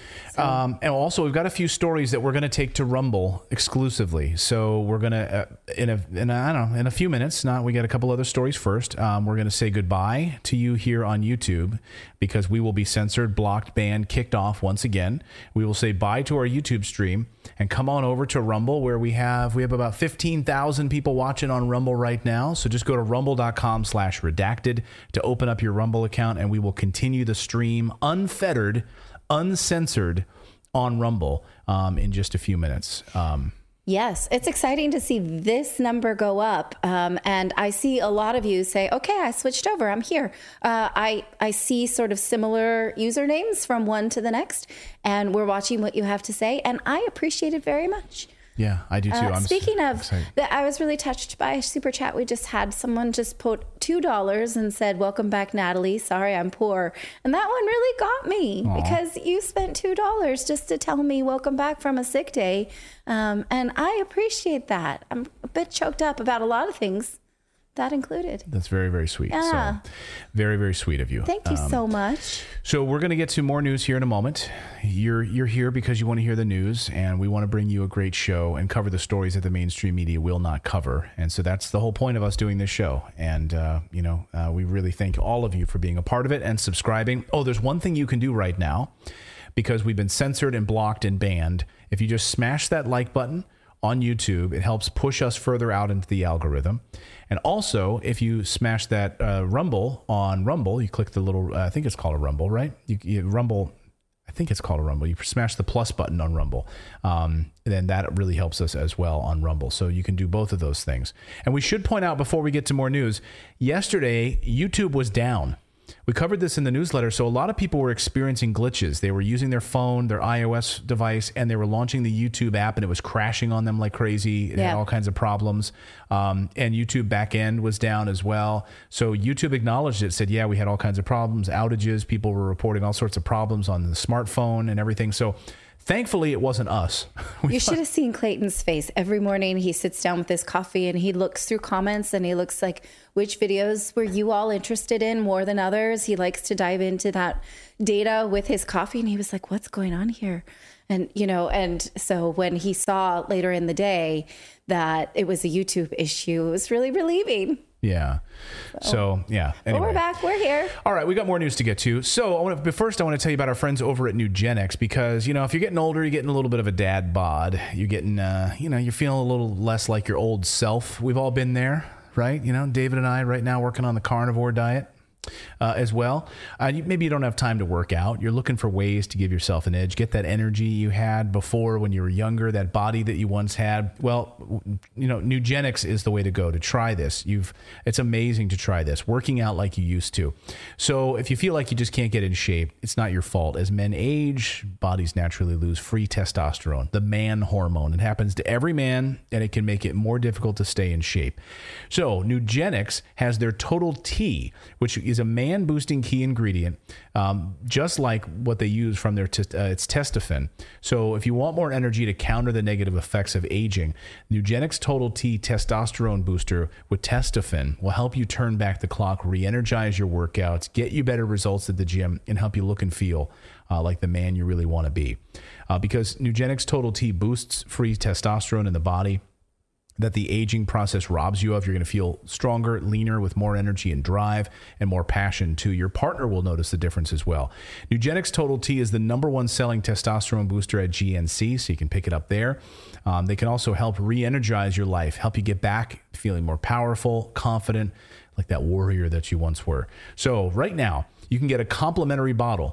Um, and also, we've got a few stories that we're going to take to Rumble exclusively. So we're going to, uh, in a, in a, I don't know, in a few minutes, not, we got a couple other stories first. Um, we're going to say goodbye to you here on YouTube because we will be censored, blocked, banned, kicked off once again. We will say bye to our YouTube stream and come on over to Rumble, where we have, we have about fifteen thousand people watching on Rumble right now. So just go to rumble.com slash redacted to open up your Rumble account, and we will continue the stream unfettered, uncensored on Rumble um, in just a few minutes. Um, yes, it's exciting to see this number go up. Um, and I see a lot of you say, okay, I switched over. I'm here. Uh, I, I see sort of similar usernames from one to the next, and we're watching what you have to say. And I appreciate it very much. Yeah, I do too. Uh, I'm speaking of excited. that, I was really touched by a super chat. We just had someone just put two dollars and said, "Welcome back, Natalie. Sorry, I'm poor." And that one really got me. Aww. Because you spent two dollars just to tell me welcome back from a sick day. Um, and I appreciate that. I'm a bit choked up about a lot of things, that included. That's very, very sweet. Yeah. So very, very sweet of you. Thank you um, so much. So we're going to get to more news here in a moment. You're you're here because you want to hear the news, and we want to bring you a great show and cover the stories that the mainstream media will not cover. And so that's the whole point of us doing this show. And, uh, you know, uh, we really thank all of you for being a part of it and subscribing. Oh, there's one thing you can do right now, because we've been censored and blocked and banned. If you just smash that like button on YouTube, it helps push us further out into the algorithm. And also, if you smash that uh, Rumble on Rumble, you click the little, uh, I think it's called a Rumble, right? You, you Rumble, I think it's called a Rumble. You smash the plus button on Rumble. Um, and then that really helps us as well on Rumble. So you can do both of those things. And we should point out before we get to more news, yesterday, YouTube was down. We covered this in the newsletter. So a lot of people were experiencing glitches. They were using their phone, their iOS device, and they were launching the YouTube app, and it was crashing on them like crazy. It yeah. had all kinds of problems. Um, and YouTube backend was down as well. So YouTube acknowledged it, said, yeah, we had all kinds of problems, outages. People were reporting all sorts of problems on the smartphone and everything. So thankfully, it wasn't us. You should have seen Clayton's face. Every morning he sits down with his coffee and he looks through comments and he looks like, which videos were you all interested in more than others? He likes to dive into that data with his coffee. And he was like, what's going on here? And, you know, and so when he saw later in the day that it was a YouTube issue, it was really relieving. Yeah. So, so yeah. Anyway. Well, we're back. We're here. All right. We got more news to get to. So I want to, but first I want to tell you about our friends over at Nugenix, because, you know, if you're getting older, you're getting a little bit of a dad bod. You're getting, uh, you know, you're feeling a little less like your old self. We've all been there, right? You know, David and I right now working on the carnivore diet. Uh, as well. Uh, you, maybe you don't have time to work out. You're looking for ways to give yourself an edge. Get that energy you had before when you were younger, that body that you once had. Well, you know, Nugenix is the way to go to try this. You've, it's amazing to try this, working out like you used to. So if you feel like you just can't get in shape, it's not your fault. As men age, bodies naturally lose free testosterone, the man hormone. It happens to every man, and it can make it more difficult to stay in shape. So Nugenix has their Total T, which is a man-boosting key ingredient, um, just like what they use from their t- uh, it's Testofen. So if you want more energy to counter the negative effects of aging, Nugenix Total T Testosterone Booster with Testofen will help you turn back the clock, re-energize your workouts, get you better results at the gym, and help you look and feel uh, like the man you really want to be. Uh, because Nugenix Total T boosts free testosterone in the body that the aging process robs you of. You're going to feel stronger, leaner, with more energy and drive and more passion too. Your partner will notice the difference as well. Nugenix Total T is the number one selling testosterone booster at G N C, so you can pick it up there. Um, they can also help re-energize your life, help you get back feeling more powerful, confident, like that warrior that you once were. So right now, you can get a complimentary bottle,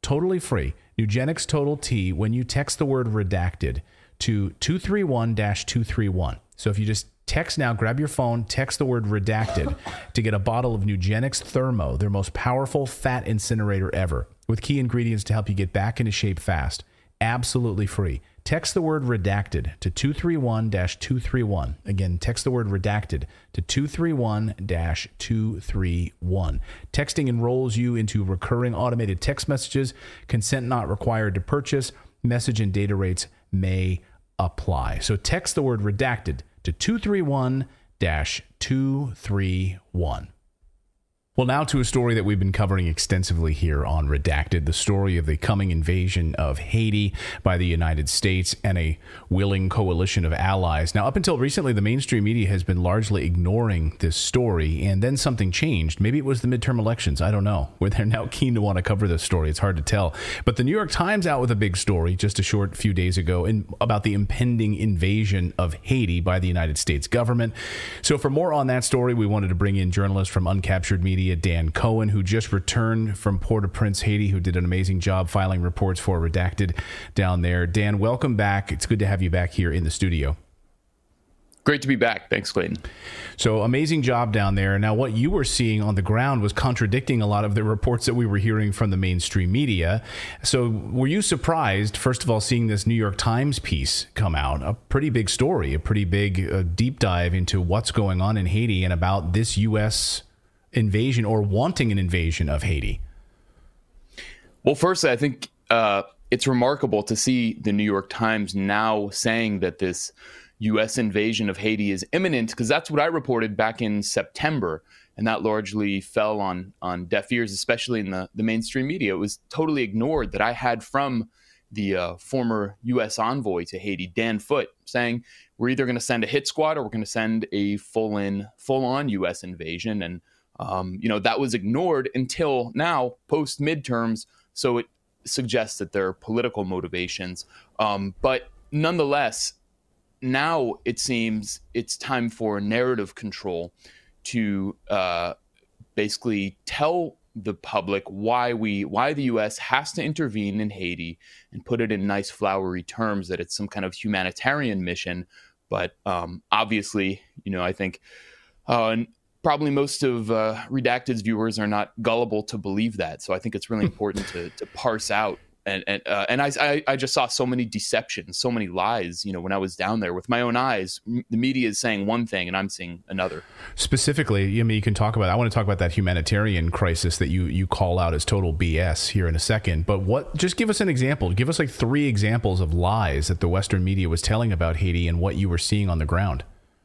totally free. Nugenix Total T when you text the word redacted to two three one dash two three one. So if you just text now, grab your phone, text the word redacted to get a bottle of Nugenix Thermo, their most powerful fat incinerator ever, with key ingredients to help you get back into shape fast. Absolutely free. Text the word redacted to two three one dash two three one. Again, text the word redacted to two three one dash two three one. Texting enrolls you into recurring automated text messages. Consent not required to purchase. Message and data rates may apply. So text the word redacted to two three one dash two three one. Well, now to a story that we've been covering extensively here on Redacted, the story of the coming invasion of Haiti by the United States and a willing coalition of allies. Now, up until recently, the mainstream media has been largely ignoring this story, and then something changed. Maybe it was the midterm elections. I don't know. Where they're now keen to want to cover this story. It's hard to tell. But the New York Times out with a big story just a short few days ago in, about the impending invasion of Haiti by the United States government. So for more on that story, we wanted to bring in journalist from Uncaptured Media, Dan Cohen, who just returned from Port-au-Prince, Haiti, who did an amazing job filing reports for Redacted down there. Dan, welcome back. It's good to have you back here in the studio. Great to be back. Thanks, Clayton. So amazing job down there. Now, what you were seeing on the ground was contradicting a lot of the reports that we were hearing from the mainstream media. So were you surprised, first of all, seeing this New York Times piece come out? A pretty big story, a pretty big uh, deep dive into what's going on in Haiti and about this U S invasion or wanting an invasion of Haiti. Well, firstly, I think uh, it's remarkable to see the New York Times now saying that this U S invasion of Haiti is imminent, because that's what I reported back in September, and that largely fell on on deaf ears, especially in the, the mainstream media. It was totally ignored that I had from the uh, former U S envoy to Haiti, Dan Foote, saying we're either going to send a hit squad or we're going to send a full-in, full-on U S invasion. And Um, you know, that was ignored until now, post midterms. So it suggests that there are political motivations. Um, but nonetheless, now it seems it's time for narrative control to uh, basically tell the public why we why the U S has to intervene in Haiti and put it in nice flowery terms that it's some kind of humanitarian mission. But um, obviously, you know, I think uh, probably most of uh, Redacted's viewers are not gullible to believe that. So I think it's really important to to parse out. And and uh, and I, I I just saw so many deceptions, so many lies. You know, when I was down there with my own eyes, the media is saying one thing and I'm seeing another. Specifically, I mean, you can talk about. I want to talk about that humanitarian crisis that you you call out as total B S here in a second. But what? Just give us an example. Give us like three examples of lies that the Western media was telling about Haiti and what you were seeing on the ground.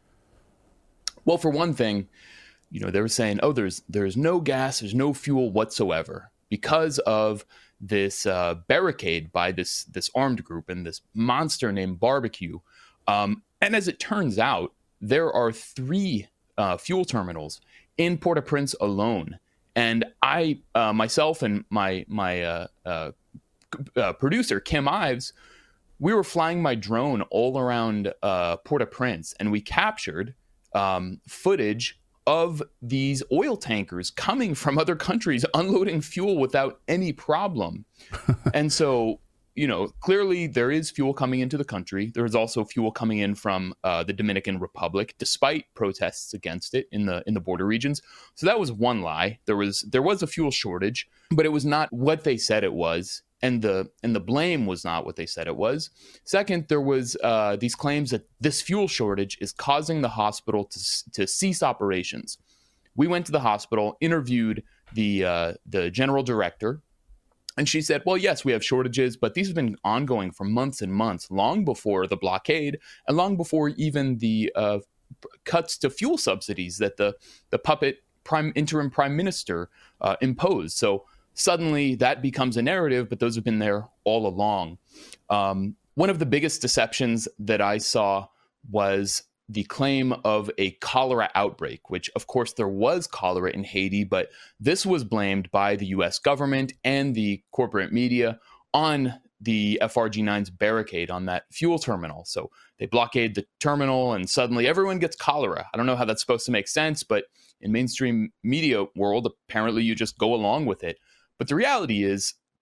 Well, for one thing, you know, they were saying, oh, there's there's no gas, there's no fuel whatsoever because of this uh, barricade by this this armed group and this monster named Barbecue. Um, and as it turns out, there are three uh, fuel terminals in Port-au-Prince alone. And I, uh, myself and my my uh, uh, uh, producer, Kim Ives, we were flying my drone all around uh, Port-au-Prince, and we captured um, footage of these oil tankers coming from other countries, unloading fuel without any problem. And so, you know, clearly there is fuel coming into the country. There is also fuel coming in from uh, the Dominican Republic, despite protests against it in the in the border regions. So that was one lie. There was there was a fuel shortage, but it was not what they said it was. And the and the blame was not what they said it was. Second, there was uh, these claims that this fuel shortage is causing the hospital to, to cease operations. We went to the hospital, interviewed the uh, the general director, and she said, well, yes, we have shortages, but these have been ongoing for months and months, long before the blockade and long before even the uh, cuts to fuel subsidies that the, the puppet prime interim prime minister uh, imposed. So suddenly that becomes a narrative, but those have been there all along. Um, one of the biggest deceptions that I saw was the claim of a cholera outbreak, which of course there was cholera in Haiti, but this was blamed by the U S government and the corporate media on the F R G nine's barricade on that fuel terminal. So they blockade the terminal and suddenly everyone gets cholera. I don't know how that's supposed to make sense, but in mainstream media world, apparently you just go along with it. But the reality is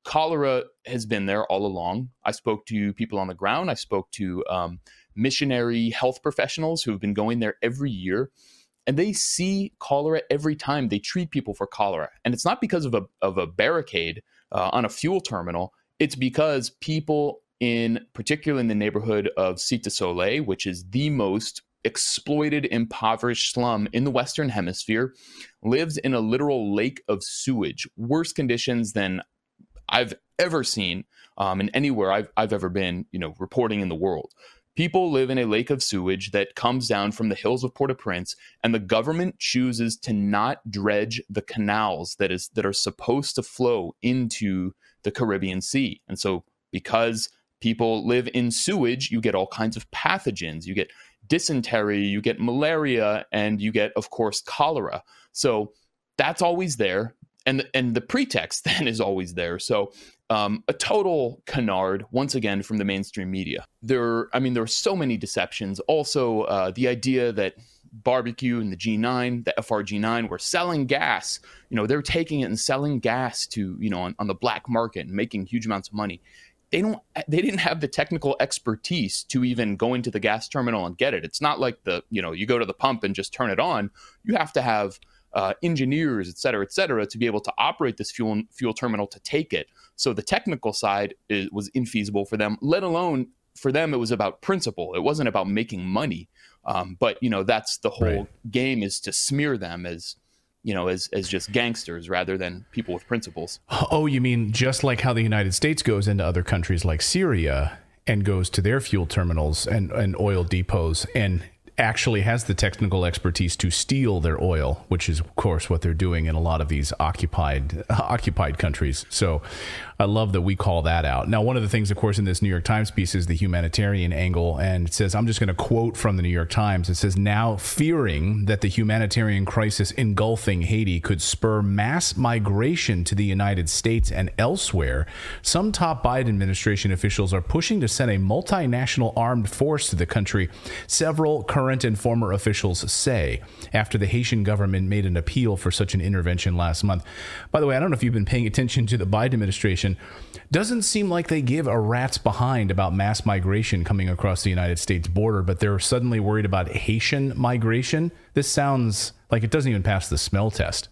cholera has been there all along. I spoke to people on the ground. I spoke to um, missionary health professionals who have been going there every year. And they see cholera every time they treat people for cholera. And it's not because of a, of a barricade uh, on a fuel terminal. It's because people in, particularly in the neighborhood of Cité Soleil, which is the most exploited, impoverished slum in the Western Hemisphere, lives in a literal lake of sewage, worse conditions than I've ever seen um, in anywhere I've, I've ever been, you know, reporting in the world. People live in a lake of sewage that comes down from the hills of Port-au-Prince, and the government chooses to not dredge the canals that is that are supposed to flow into the Caribbean Sea. And so because people live in sewage, you get all kinds of pathogens. You get dysentery, you get malaria, and you get, of course, cholera. So that's always there. And, and the pretext then is always there. So um, a total canard, once again, from the mainstream media. There, I mean, there are so many deceptions. Also, uh, the idea that barbecue and the G nine, the F R G nine, were selling gas. You know, they're taking it and selling gas to, you know, on, on the black market and making huge amounts of money. They don't, they didn't have the technical expertise to even go into the gas terminal and get it. It's not like the, you know, you go to the pump and just turn it on. You have to have Uh, engineers, et cetera, et cetera, to be able to operate this fuel fuel terminal to take it. So the technical side is, was infeasible for them, let alone for them, it was about principle. It wasn't about making money. Um, but, you know, that's the whole right. game, is to smear them as, you know, as, as just gangsters rather than people with principles. Oh, you mean just like how the United States goes into other countries like Syria and goes to their fuel terminals and, and oil depots and actually has the technical expertise to steal their oil, which is, of course, what they're doing in a lot of these occupied uh, occupied countries. So I love that we call that out. Now, one of the things, of course, in this New York Times piece is the humanitarian angle. And it says, I'm just going to quote from the New York Times. It says, now fearing that the humanitarian crisis engulfing Haiti could spur mass migration to the United States and elsewhere, some top Biden administration officials are pushing to send a multinational armed force to the country. Several current and former officials say, after the Haitian government made an appeal for such an intervention last month. By the way, I don't know if you've been paying attention to the Biden administration. Doesn't seem like they give a rat's behind about mass migration coming across the United States border, but they're suddenly worried about Haitian migration. This sounds like it doesn't even pass the smell test.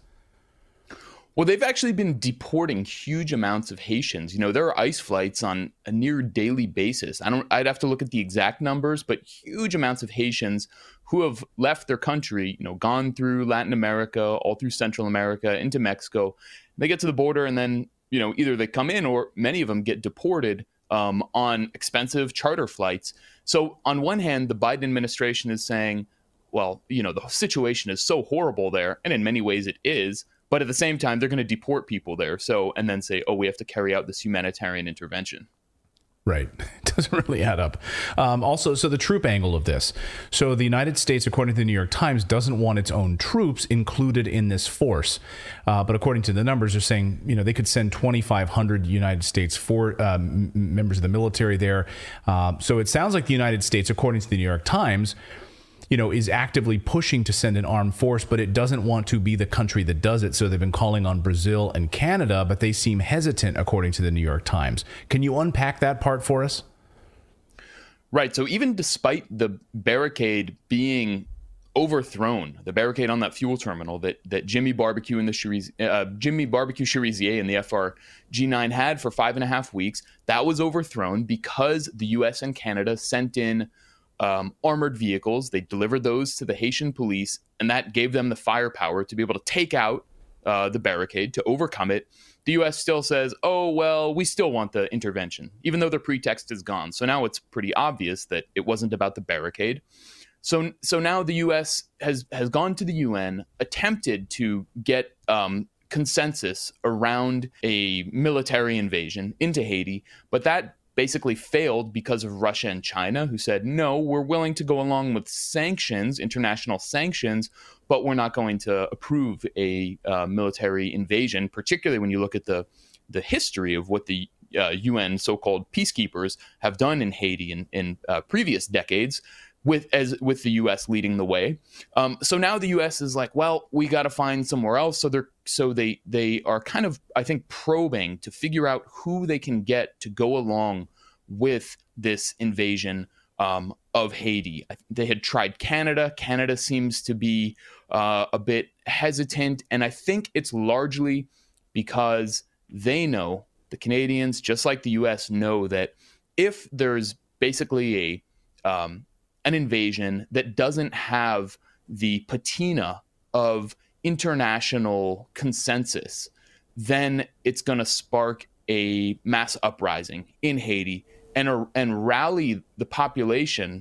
Well, they've actually been deporting huge amounts of Haitians. You know, there are ICE flights on a near daily basis. I don't, I'd have to look at the exact numbers, but huge amounts of Haitians who have left their country, you know, gone through Latin America, all through Central America, into Mexico. They get to the border and then, you know, either they come in or many of them get deported um, on expensive charter flights. So on one hand, the Biden administration is saying, well, you know, the situation is so horrible there. And in many ways it is. But at the same time, they're going to deport people there. So, and then say, oh, we have to carry out this humanitarian intervention. Right. It doesn't really add up. Um, also, so the troop angle of this. So the United States, according to the New York Times, doesn't want its own troops included in this force. Uh, but according to the numbers, they're saying, you know, they could send twenty-five hundred United States for, um, members of the military there. Uh, so it sounds like the United States, according to the New York Times, you know, is actively pushing to send an armed force, but it doesn't want to be the country that does it. So they've been calling on Brazil and Canada, but they seem hesitant, according to the New York Times. Can you unpack that part for us? Right. So even despite the barricade being overthrown, the barricade on that fuel terminal that that Jimmy Barbecue and the Cheriz- uh, Jimmy Barbecue Cherizier and the F R G nine had for five and a half weeks, that was overthrown because the U S and Canada sent in Um, armored vehicles. They delivered those to the Haitian police, and that gave them the firepower to be able to take out uh, the barricade, to overcome it. The U S still says, oh, well, we still want the intervention, even though the pretext is gone. So now it's pretty obvious that it wasn't about the barricade. So so now the U S has, has gone to the U N, attempted to get um, consensus around a military invasion into Haiti, but that basically failed because of Russia and China, who said, no, we're willing to go along with sanctions, international sanctions, but we're not going to approve a uh, military invasion, particularly when you look at the, the history of what the uh, U N so-called peacekeepers have done in Haiti in, in uh, previous decades. with as with the U S leading the way. Um, so now the U S is like, well, we got to find somewhere else. So they're so they they are kind of, I think, probing to figure out who they can get to go along with this invasion um, of Haiti. They had tried Canada. Canada seems to be uh, a bit hesitant, and I think it's largely because they know, the Canadians, just like the U S, know that if there's basically a um, an invasion that doesn't have the patina of international consensus, then it's going to spark a mass uprising in Haiti and uh, and rally the population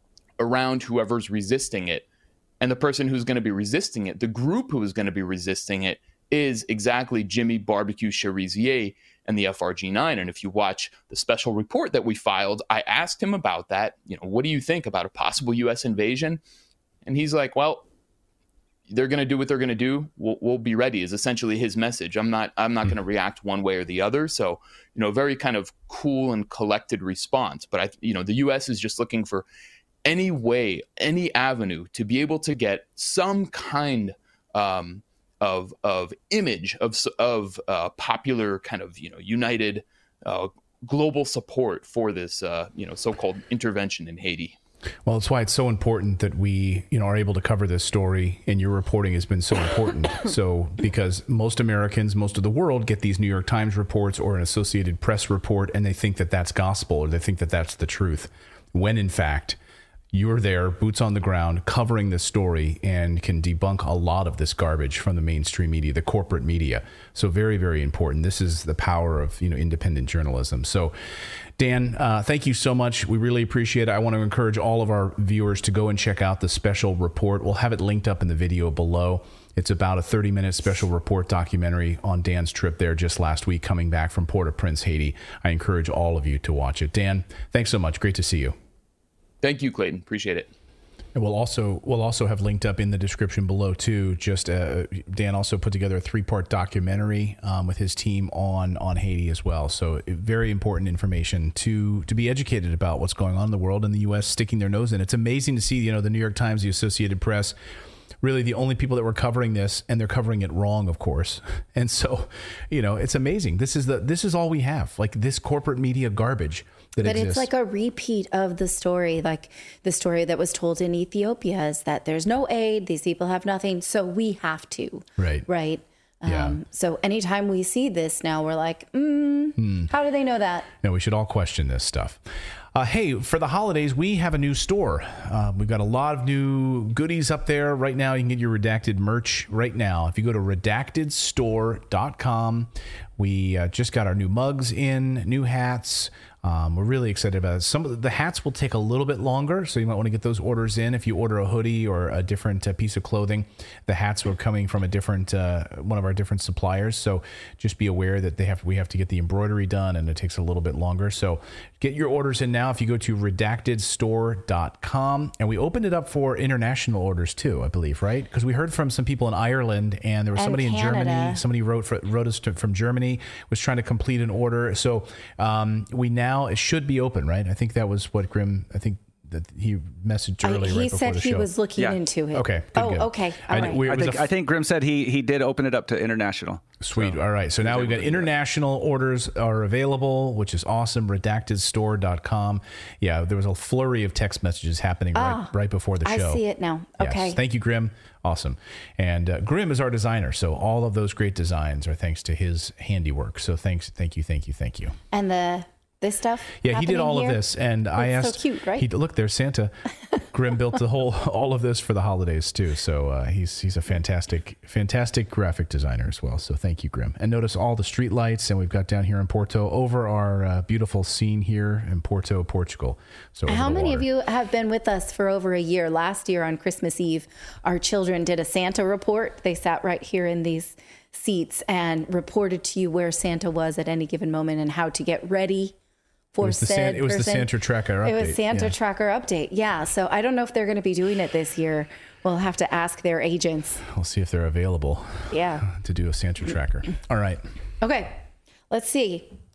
around whoever's resisting it. And the person who's going to be resisting it, the group who is going to be resisting it, is exactly Jimmy Barbecue Cherizier and the F R G nine. And if you watch the special report that we filed, I asked him about that. You know, what do you think about a possible U S invasion? And he's like, well, they're going to do what they're going to do. We'll, we'll be ready, is essentially his message. I'm not, I'm not mm. going to react one way or the other. So, you know, very kind of cool and collected response. But I, you know, the U S is just looking for any way, any avenue to be able to get some kind um, of of image of of uh, popular kind of, you know, united uh, global support for this uh, you know, so-called intervention in Haiti. Well, that's why it's so important that we, you know, are able to cover this story, and your reporting has been so important. So, because most Americans, most of the world, get these New York Times reports or an Associated Press report, and they think that that's gospel, or they think that that's the truth, when in fact you're there, boots on the ground, covering this story, and can debunk a lot of this garbage from the mainstream media, the corporate media. So very, very important. This is the power of, you know, independent journalism. So, Dan, uh, thank you so much. We really appreciate it. I want to encourage all of our viewers to go and check out the special report. We'll have it linked up in the video below. It's about a thirty minute special report documentary on Dan's trip there just last week, coming back from Port-au-Prince, Haiti. I encourage all of you to watch it. Dan, thanks so much. Great to see you. Thank you, Clayton. Appreciate it. And we'll also we'll also have linked up in the description below too. Just uh, Dan also put together a three part documentary um, with his team on on Haiti as well. So very important information to to be educated about what's going on in the world, and the U S sticking their nose in. It's amazing to see, you know, the New York Times, the Associated Press, really the only people that were covering this, and they're covering it wrong, of course. And so, you know, it's amazing. This is the this is all we have, like this corporate media garbage. That but exists. It's like a repeat of the story, like the story that was told in Ethiopia, is that there's no aid, these people have nothing, so we have to. Right. Right. Yeah. Um, so anytime we see this now, we're like, mm, hmm. how do they know that? No, we should all question this stuff. Uh, hey, for the holidays, we have a new store. Uh, we've got a lot of new goodies up there right now. You can get your Redacted merch right now. If you go to redacted store dot com, we uh, just got our new mugs in, new hats. Um, we're really excited about it. Some of the, the hats will take a little bit longer, so you might want to get those orders in. If you order a hoodie or a different uh, piece of clothing, the hats are coming from a different uh, one of our different suppliers. So just be aware that they have we have to get the embroidery done, and it takes a little bit longer. So get your orders in now if you go to redacted store dot com. And we opened it up for international orders too, I believe, right? Because we heard from some people in Ireland, and there was and somebody Canada. in Germany. Somebody wrote for, wrote us to, from Germany, was trying to complete an order. So um, we now it should be open, right? I think that was what Grim, I think that he messaged earlier. I, he right before said the he show. was looking Yeah. into it. Okay. Good, oh, good. okay. All I, right. we, I think, a, I think Grim said he he did open it up to international. Sweet. So, All right. So now we've got international orders are available, which is awesome. redacted store dot com. Yeah, there was a flurry of text messages happening Ah, right right before the show. I see it now. Yes. Okay. Thank you, Grim. Awesome. And uh, Grim is our designer, so all of those great designs are thanks to his handiwork. So thanks, thank you, thank you, thank you. And the this stuff. Yeah, he did all here? of this, and I It's asked. so cute, right? He, look, there's Santa. Grim built the whole all of this for the holidays too. So uh, he's he's a fantastic fantastic graphic designer as well. So thank you, Grim. And notice all the street lights, and we've got down here in Porto over our uh, beautiful scene here in Porto, Portugal. So How many of you have been with us for over a year? Last year on Christmas Eve, our children did a Santa report. They sat right here in these seats and reported to you where Santa was at any given moment and how to get ready. It was, the, San, it was the Santa Tracker update. It was Santa yeah. Tracker update. Yeah. So I don't know if they're going to be doing it this year. We'll have to ask their agents. We'll see if they're available. Yeah. To do a Santa Tracker. All right. Okay. Let's see.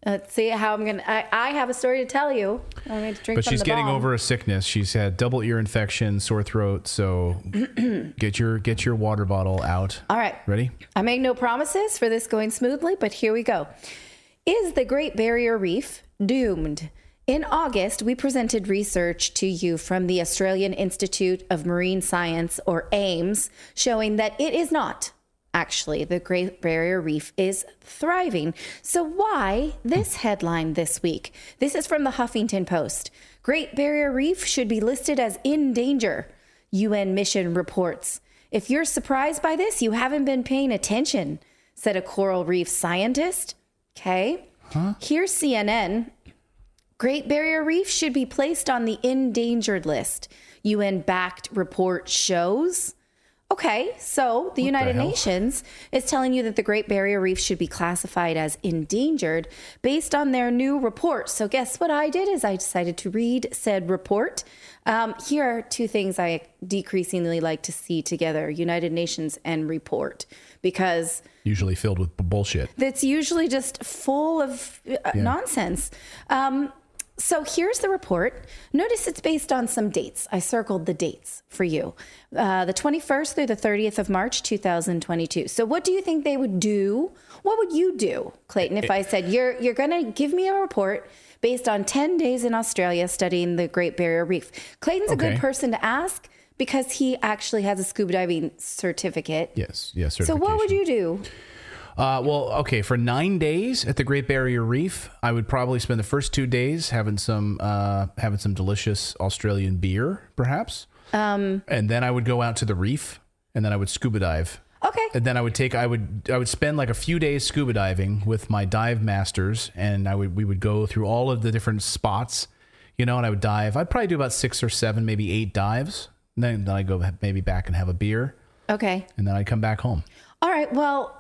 Let's see how I'm gonna. I, I have a story to tell you. I'm going to drink But from she's the getting bomb. over a sickness. She's had double ear infection, sore throat. So get your get your water bottle out. All right. Ready? I make no promises for this going smoothly, but here we go. Is the Great Barrier Reef doomed? In August, we presented research to you from the Australian Institute of Marine Science, or AIMS, showing that it is not. Actually, the Great Barrier Reef is thriving. So why this headline this week? This is from the Huffington Post. Great Barrier Reef should be listed as in danger, U N mission reports. If you're surprised by this, you haven't been paying attention, said a coral reef scientist. Okay. Huh? Here's C N N. Great Barrier Reef should be placed on the endangered list, U N-backed report shows. Okay, so the United Nations is telling you that the Great Barrier Reef should be classified as endangered based on their new report. So guess what I did is I decided to read said report. Um, here are two things I decreasingly like to see together, United Nations and report, because Usually filled with b- bullshit. that's usually just full of uh, Yeah. nonsense. Um, So here's the report. Notice it's based on some dates. I circled the dates for you. Uh, the twenty-first through the thirtieth of March, two thousand twenty-two. So what do you think they would do? What would you do, Clayton, if I said, you're you're going to give me a report based on ten days in Australia studying the Great Barrier Reef? Clayton's a Okay. good person to ask because he actually has a scuba diving certificate. Yes, yes. So what would you do? Uh, well, okay, for nine days at the Great Barrier Reef, I would probably spend the first two days having some uh, having some delicious Australian beer, perhaps, Um, and then I would go out to the reef, and then I would scuba dive. Okay. And then I would take I would I would spend like a few days scuba diving with my dive masters, and I would we would go through all of the different spots, you know, and I would dive. I'd probably do about six or seven, maybe eight dives. And then then I go maybe back and have a beer, Okay. and then I'd come back home. All right. Well,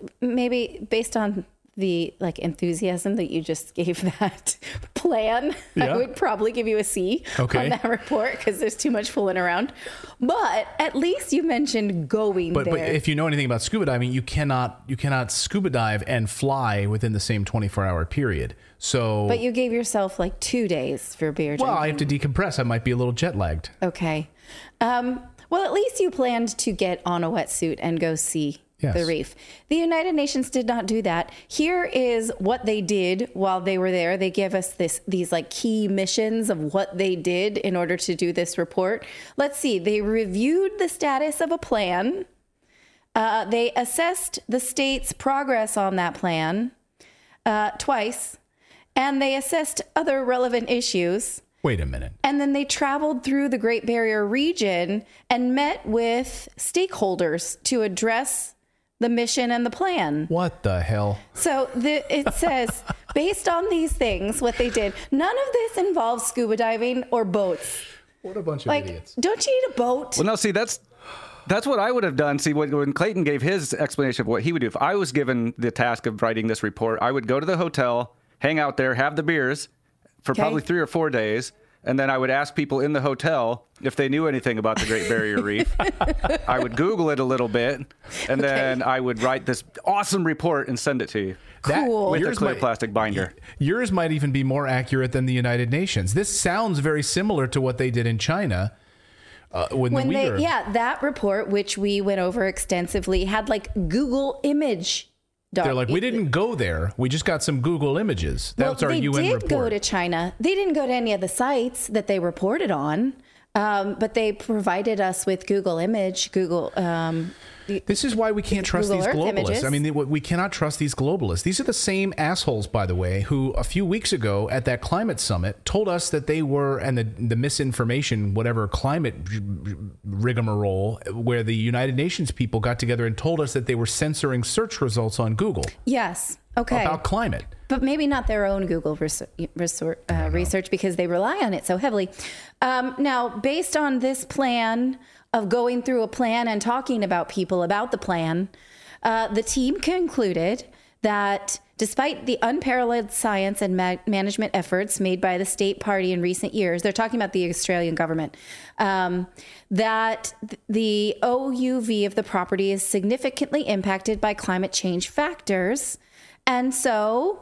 maybe based on the like enthusiasm that you just gave that plan, Yeah. I would probably give you a C Okay. on that report because there's too much fooling around. But at least you mentioned going But, there. but if you know anything about scuba diving, you cannot you cannot scuba dive and fly within the same twenty-four hour period. So, But you gave yourself like two days for beer drinking. well, I have to decompress. I might be a little jet lagged. Okay. Um, well, at least you planned to get on a wetsuit and go see Yes. the reef. The United Nations did not do that. Here is what they did while they were there. They give us this these like key missions of what they did in order to do this report. Let's see. They reviewed the status of a plan. Uh, they assessed the state's progress on that plan uh, twice, and they assessed other relevant issues. Wait a minute. And then they traveled through the Great Barrier region and met with stakeholders to address the mission and the plan. What the hell? So the, it says, based on these things, what they did, none of this involves scuba diving or boats. What a bunch of Like, idiots. don't you need a boat? Well, no, see, that's that's what I would have done. See, when, when Clayton gave his explanation of what he would do, if I was given the task of writing this report, I would go to the hotel, hang out there, have the beers for Okay. probably three or four days, and then I would ask people in the hotel if they knew anything about the Great Barrier Reef. I would Google it a little bit, and then I would write this awesome report and send it to you. That- Cool. With a yours clear might- plastic binder. Yours might even be more accurate than the United Nations. This sounds very similar to what they did in China. Uh, when When the they, Uyghur- yeah, that report, which we went over extensively, had like Google image. doc- They're like, we didn't go there. We just got some Google images. That well, was our they U N did report. go to China. They didn't go to any of the sites that they reported on, um, but they provided us with Google image, Google. Um, This is why we can't trust Google these Earth globalists. images. I mean, they, we cannot trust these globalists. These are the same assholes, by the way, who a few weeks ago at that climate summit told us that they were, and the, the misinformation, whatever climate rigmarole, where the United Nations people got together and told us that they were censoring search results on Google yes. Okay. about climate. But maybe not their own Google research, uh, research because they rely on it so heavily. Um, now, based on this plan of going through a plan and talking about people about the plan, uh, the team concluded that despite the unparalleled science and ma- management efforts made by the state party in recent years, they're talking about the Australian government, um, that th- the O U V of the property is significantly impacted by climate change factors. And so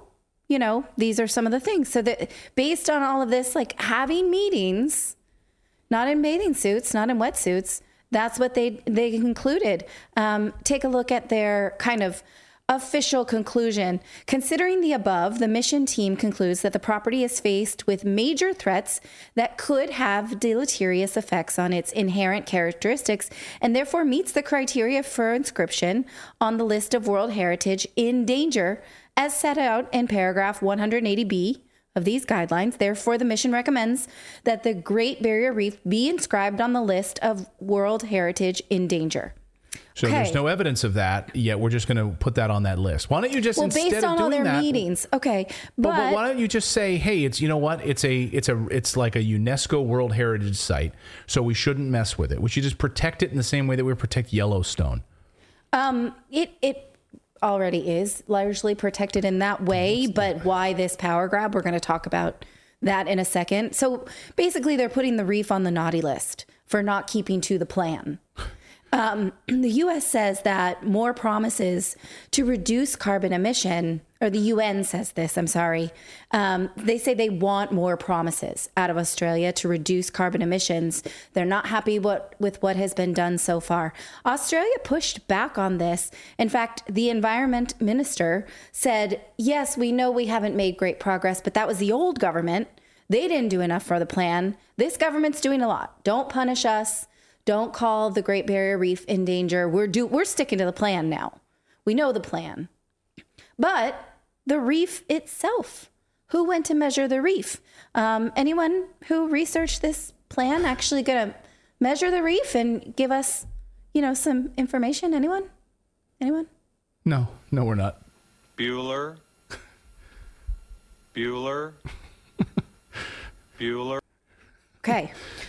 you know, these are some of the things. So that based on all of this, like having meetings, not in bathing suits, not in wetsuits, that's what they they concluded. Um, take a look at their kind of official conclusion. Considering the above, the mission team concludes that the property is faced with major threats that could have deleterious effects on its inherent characteristics and therefore meets the criteria for inscription on the list of World Heritage in danger as set out in paragraph one eighty B of these guidelines. Therefore, the mission recommends that the Great Barrier Reef be inscribed on the list of World Heritage in danger. So okay. There's no evidence of that yet. We're just going to put that on that list. Why don't you just well, instead based on of all doing their that, meetings, okay, but, but, but why don't you just say, hey, it's you know what, it's a it's a it's like a UNESCO World Heritage site, so we shouldn't mess with it. We should just protect it in the same way that we protect Yellowstone. Um, it it. already is largely protected in that way, but why this power grab? We're going to talk about that in a second. So basically, they're putting the reef on the naughty list for not keeping to the plan. Um, the U S says that more promises to reduce carbon emission, or the U N says this, I'm sorry. Um, they say they want more promises out of Australia to reduce carbon emissions. They're not happy what, with what has been done so far. Australia pushed back on this. In fact, the environment minister said, yes, we know we haven't made great progress, but that was the old government. They didn't do enough for the plan. This government's doing a lot. Don't punish us. Don't call the Great Barrier Reef in danger. We're do we're sticking to the plan now. We know the plan. But the reef itself, who went to measure the reef? Um, anyone who researched this plan actually going to measure the reef and give us, you know, some information? Anyone? Anyone? No, no, we're not. Bueller. Bueller. Bueller. Okay.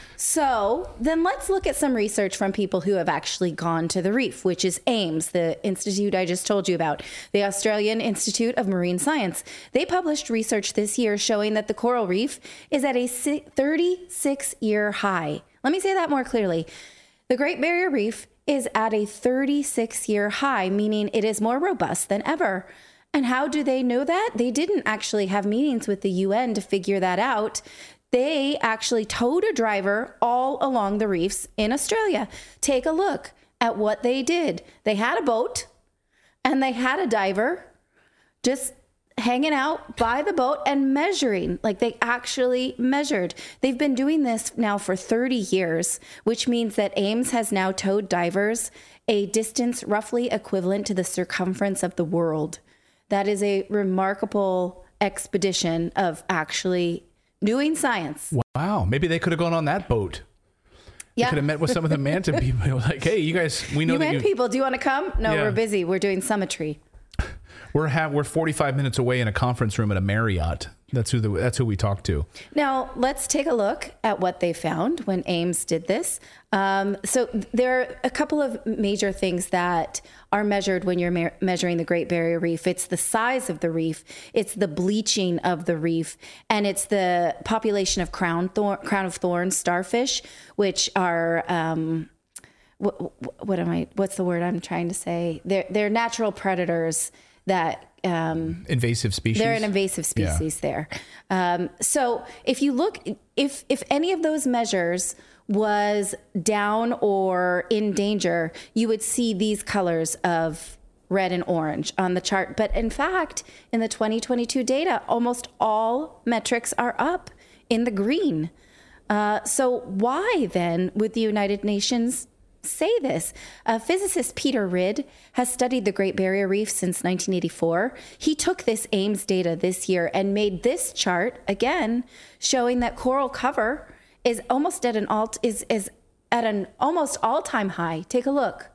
So then let's look at some research from people who have actually gone to the reef, which is AIMS, the institute I just told you about, the Australian Institute of Marine Science. They published research this year showing that the coral reef is at a thirty-six year high. Let me say that more clearly. The Great Barrier Reef is at a thirty-six year high, meaning it is more robust than ever. And how do they know that? They didn't actually have meetings with the U N to figure that out. They actually towed a driver all along the reefs in Australia. Take a look at what they did. They had a boat and they had a diver just hanging out by the boat and measuring. Like they actually measured. They've been doing this now for thirty years, which means that AIMS has now towed divers a distance roughly equivalent to the circumference of the world. That is a remarkable expedition of actually doing science. Wow. Maybe they could have gone on that boat. Yeah. They could have met with some of the manta people. Like, hey, you guys, we know you that men you... people, do you want to come? No, Yeah. we're busy. We're doing summitry. We're have we're forty-five minutes away in a conference room at a Marriott. That's who the, that's who we talked to. Now, let's take a look at what they found when AIMS did this. Um, so there are a couple of major things that are measured when you're me- measuring the Great Barrier Reef. It's the size of the reef, it's the bleaching of the reef, and it's the population of crown, thorn, crown of thorns starfish, which are... Um, what, what am I, what's the word I'm trying to say? They're, they're natural predators that... Um, invasive species. They're an invasive species yeah. there. Um, so if you look, if if any of those measures was down or in danger, you would see these colors of red and orange on the chart. But in fact, in the twenty twenty-two data, almost all metrics are up in the green. Uh, so why then would the United Nations say this? Uh, physicist Peter Ridd has studied the Great Barrier Reef since nineteen eighty-four. He took this AIMS data this year and made this chart again, showing that coral cover is almost at an alt is is at an almost all-time high. Take a look.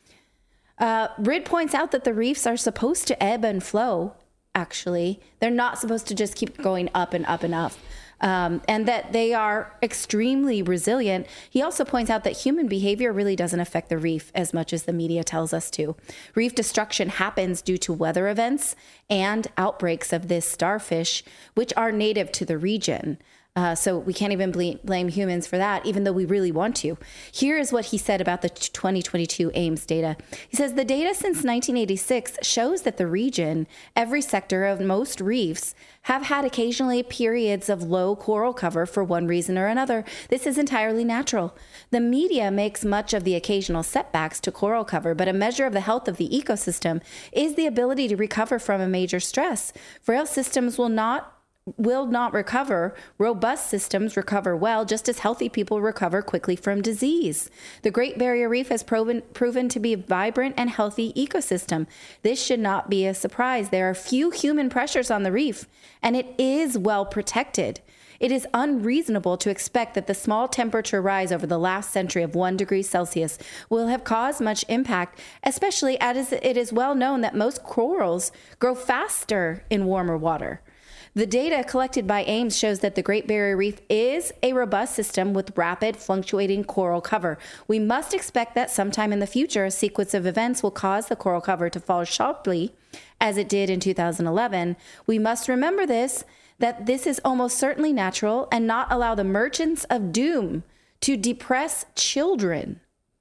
Uh, Ridd points out that the reefs are supposed to ebb and flow. Actually, they're not supposed to just keep going up and up and up. Um, and that they are extremely resilient. He also points out that human behavior really doesn't affect the reef as much as the media tells us to. Reef destruction happens due to weather events and outbreaks of this starfish, which are native to the region. Uh, so we can't even ble- blame humans for that, even though we really want to. Here is what he said about the twenty twenty-two AIMS data. He says the data since nineteen eighty-six shows that the region, every sector of most reefs, have had occasionally periods of low coral cover for one reason or another. This is entirely natural. The media makes much of the occasional setbacks to coral cover, but a measure of the health of the ecosystem is the ability to recover from a major stress. Frail systems will not will not recover. Robust systems recover well, just as healthy people recover quickly from disease. The Great Barrier Reef has proven, proven to be a vibrant and healthy ecosystem. This should not be a surprise. There are few human pressures on the reef, and it is well protected. It is unreasonable to expect that the small temperature rise over the last century of one degree Celsius will have caused much impact, especially as it is well known that most corals grow faster in warmer water. The data collected by AIMS shows that the Great Barrier Reef is a robust system with rapid, fluctuating coral cover. We must expect that sometime in the future, a sequence of events will cause the coral cover to fall sharply, as it did in two thousand eleven. We must remember this, that this is almost certainly natural, and not allow the merchants of doom to depress children.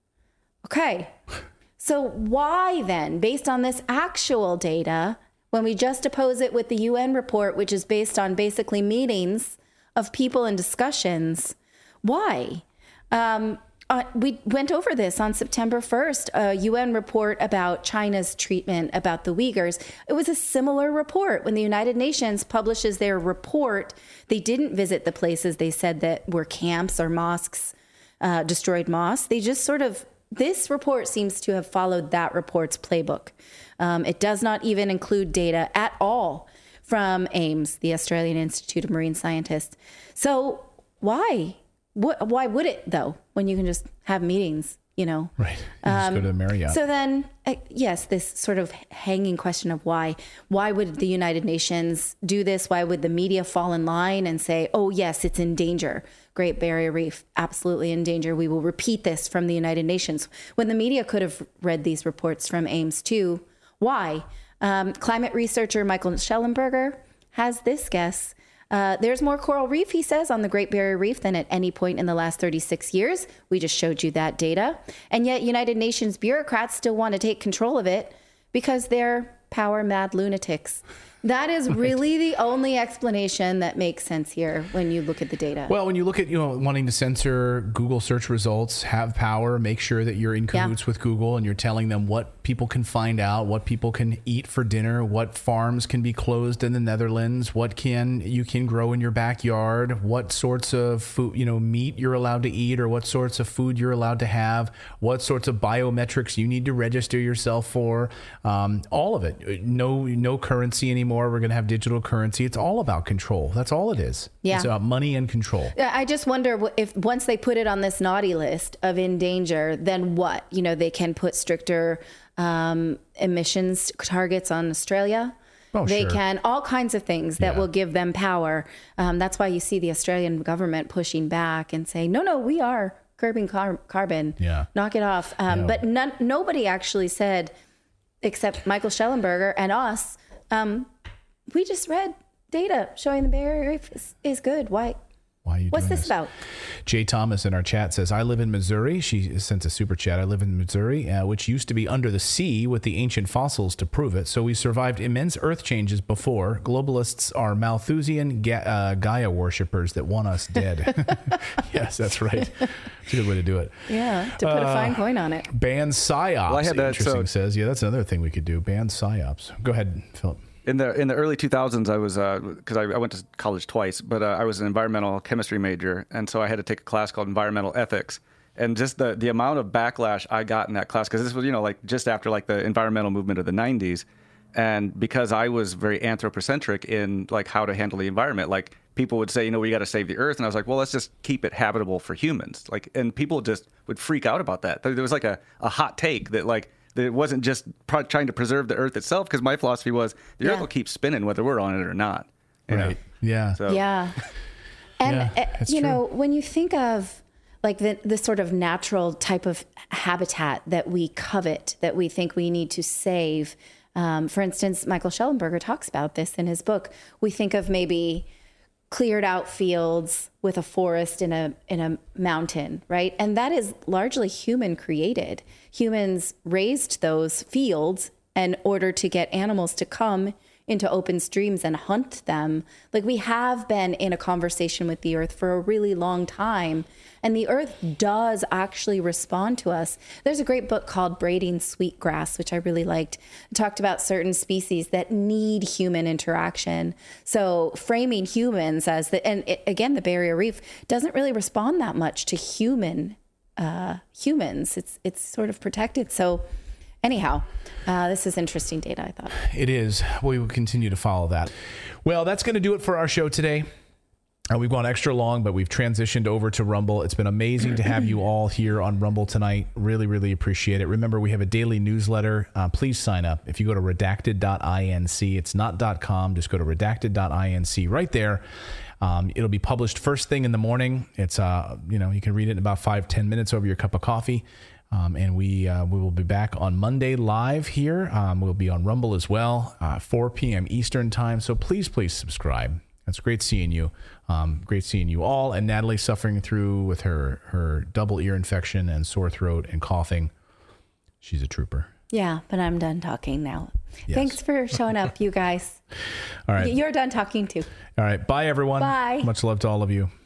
Okay, so why then, based on this actual data, when we juxtapose it with the U N report, which is based on basically meetings of people and discussions, why? Um, uh, we went over this on September first, a U N report about China's treatment about the Uyghurs. It was a similar report. When the United Nations publishes their report, they didn't visit the places they said that were camps or mosques, uh, destroyed mosques. They just sort of, this report seems to have followed that report's playbook. Um, it does not even include data at all from AIMS, the Australian Institute of Marine Scientists. So why? What, why would it, though, when you can just have meetings, you know? Right. You just Um, go to the Marriott. So then, uh, yes, this sort of hanging question of why. Why would the United Nations do this? Why would the media fall in line and say, oh, yes, it's in danger? Great Barrier Reef, absolutely in danger. We will repeat this from the United Nations. When the media could have read these reports from AIMS too. Why? Um, climate researcher Michael Schellenberger has this guess. Uh, there's more coral reef, he says, on the Great Barrier Reef than at any point in the last thirty-six years. We just showed you that data. And yet United Nations bureaucrats still want to take control of it because they're power mad lunatics. That is really the only explanation that makes sense here when you look at the data. Well, when you look at, you know, wanting to censor Google search results, have power, make sure that you're in cahoots yeah. with Google and you're telling them what people can find out, what people can eat for dinner, what farms can be closed in the Netherlands, what can you can grow in your backyard, what sorts of food, you know, meat you're allowed to eat, or what sorts of food you're allowed to have, what sorts of biometrics you need to register yourself for, um, all of it. No, no currency anymore. We're going to have digital currency. It's all about control. That's all it is. Yeah. It's about money and control. I just wonder if once they put it on this naughty list of in danger, then what? You know, they can put stricter um, emissions targets on Australia. Oh, they sure. can, all kinds of things that Yeah. will give them power. Um, that's why you see the Australian government pushing back and saying, no, no, we are curbing car- carbon. Yeah. Knock it off. Um, Yeah. But none, nobody actually said, except Michael Schellenberger and us, um, we just read data showing the Barrier Reef is, is good. Why? Why are you What's doing this about? Jay Thomas in our chat says, I live in Missouri. She sent a super chat. I live in Missouri, uh, which used to be under the sea with the ancient fossils to prove it. So we survived immense earth changes before. Globalists are Malthusian Ga- uh, Gaia worshippers that want us dead. Yes, that's right. It's a good way to do it. Yeah, to put a Uh, fine coin on it. Ban psyops. Well, I had that, Interesting so- says. Yeah, that's another thing we could do. Ban psyops. Go ahead, Philip. In the in the early two thousands, I was because I, I went to college twice, but uh, I was an environmental chemistry major, and so I had to take a class called environmental ethics. And just the the amount of backlash I got in that class, because this was, you know, like just after like the environmental movement of the nineties, and because I was very anthropocentric in like how to handle the environment, like people would say, you know, we got to save the earth, and I was like, well, let's just keep it habitable for humans. Like, and people just would freak out about that. There was like a, a hot take that like. That it wasn't just pro- trying to preserve the earth itself, because my philosophy was the Yeah. earth will keep spinning whether we're on it or not. you Right. know? Yeah. So, Yeah. And, Yeah, uh, that's you true. know, when you think of like the, the sort of natural type of habitat that we covet, that we think we need to save, um, for instance, Michael Schellenberger talks about this in his book. We think of maybe cleared out fields with a forest in a in a mountain, right? And that is largely human created. Humans raised those fields in order to get animals to come into open streams and hunt them. Like, we have been in a conversation with the earth for a really long time, and the earth does actually respond to us. There's a great book called Braiding Sweetgrass, which I really liked. It talked about certain species that need human interaction. So framing humans as the, and it, again, the barrier reef doesn't really respond that much to human uh, humans. It's it's sort of protected. So anyhow, uh, this is interesting data, I thought. It is. We will continue to follow that. Well, that's going to do it for our show today. Uh, we've gone extra long, but we've transitioned over to Rumble. It's been amazing to have you all here on Rumble tonight. Really, really appreciate it. Remember, we have a daily newsletter. Uh, please sign up. If you go to redacted dot inc, it's not .com. Just go to redacted dot inc right there. Um, it'll be published first thing in the morning. It's, uh, you know, you can read it in about five, ten minutes over your cup of coffee. Um, and we uh, we will be back on Monday live here. Um, we'll be on Rumble as well, uh, four p.m. Eastern time. So please, please subscribe. It's great seeing you. Um, great seeing you all. And Natalie suffering through with her, her double ear infection and sore throat and coughing. She's a trooper. Yeah, but I'm done talking now. Yes. Thanks for showing up, you guys. All right. You're done talking too. All right. Bye, everyone. Bye. Much love to all of you.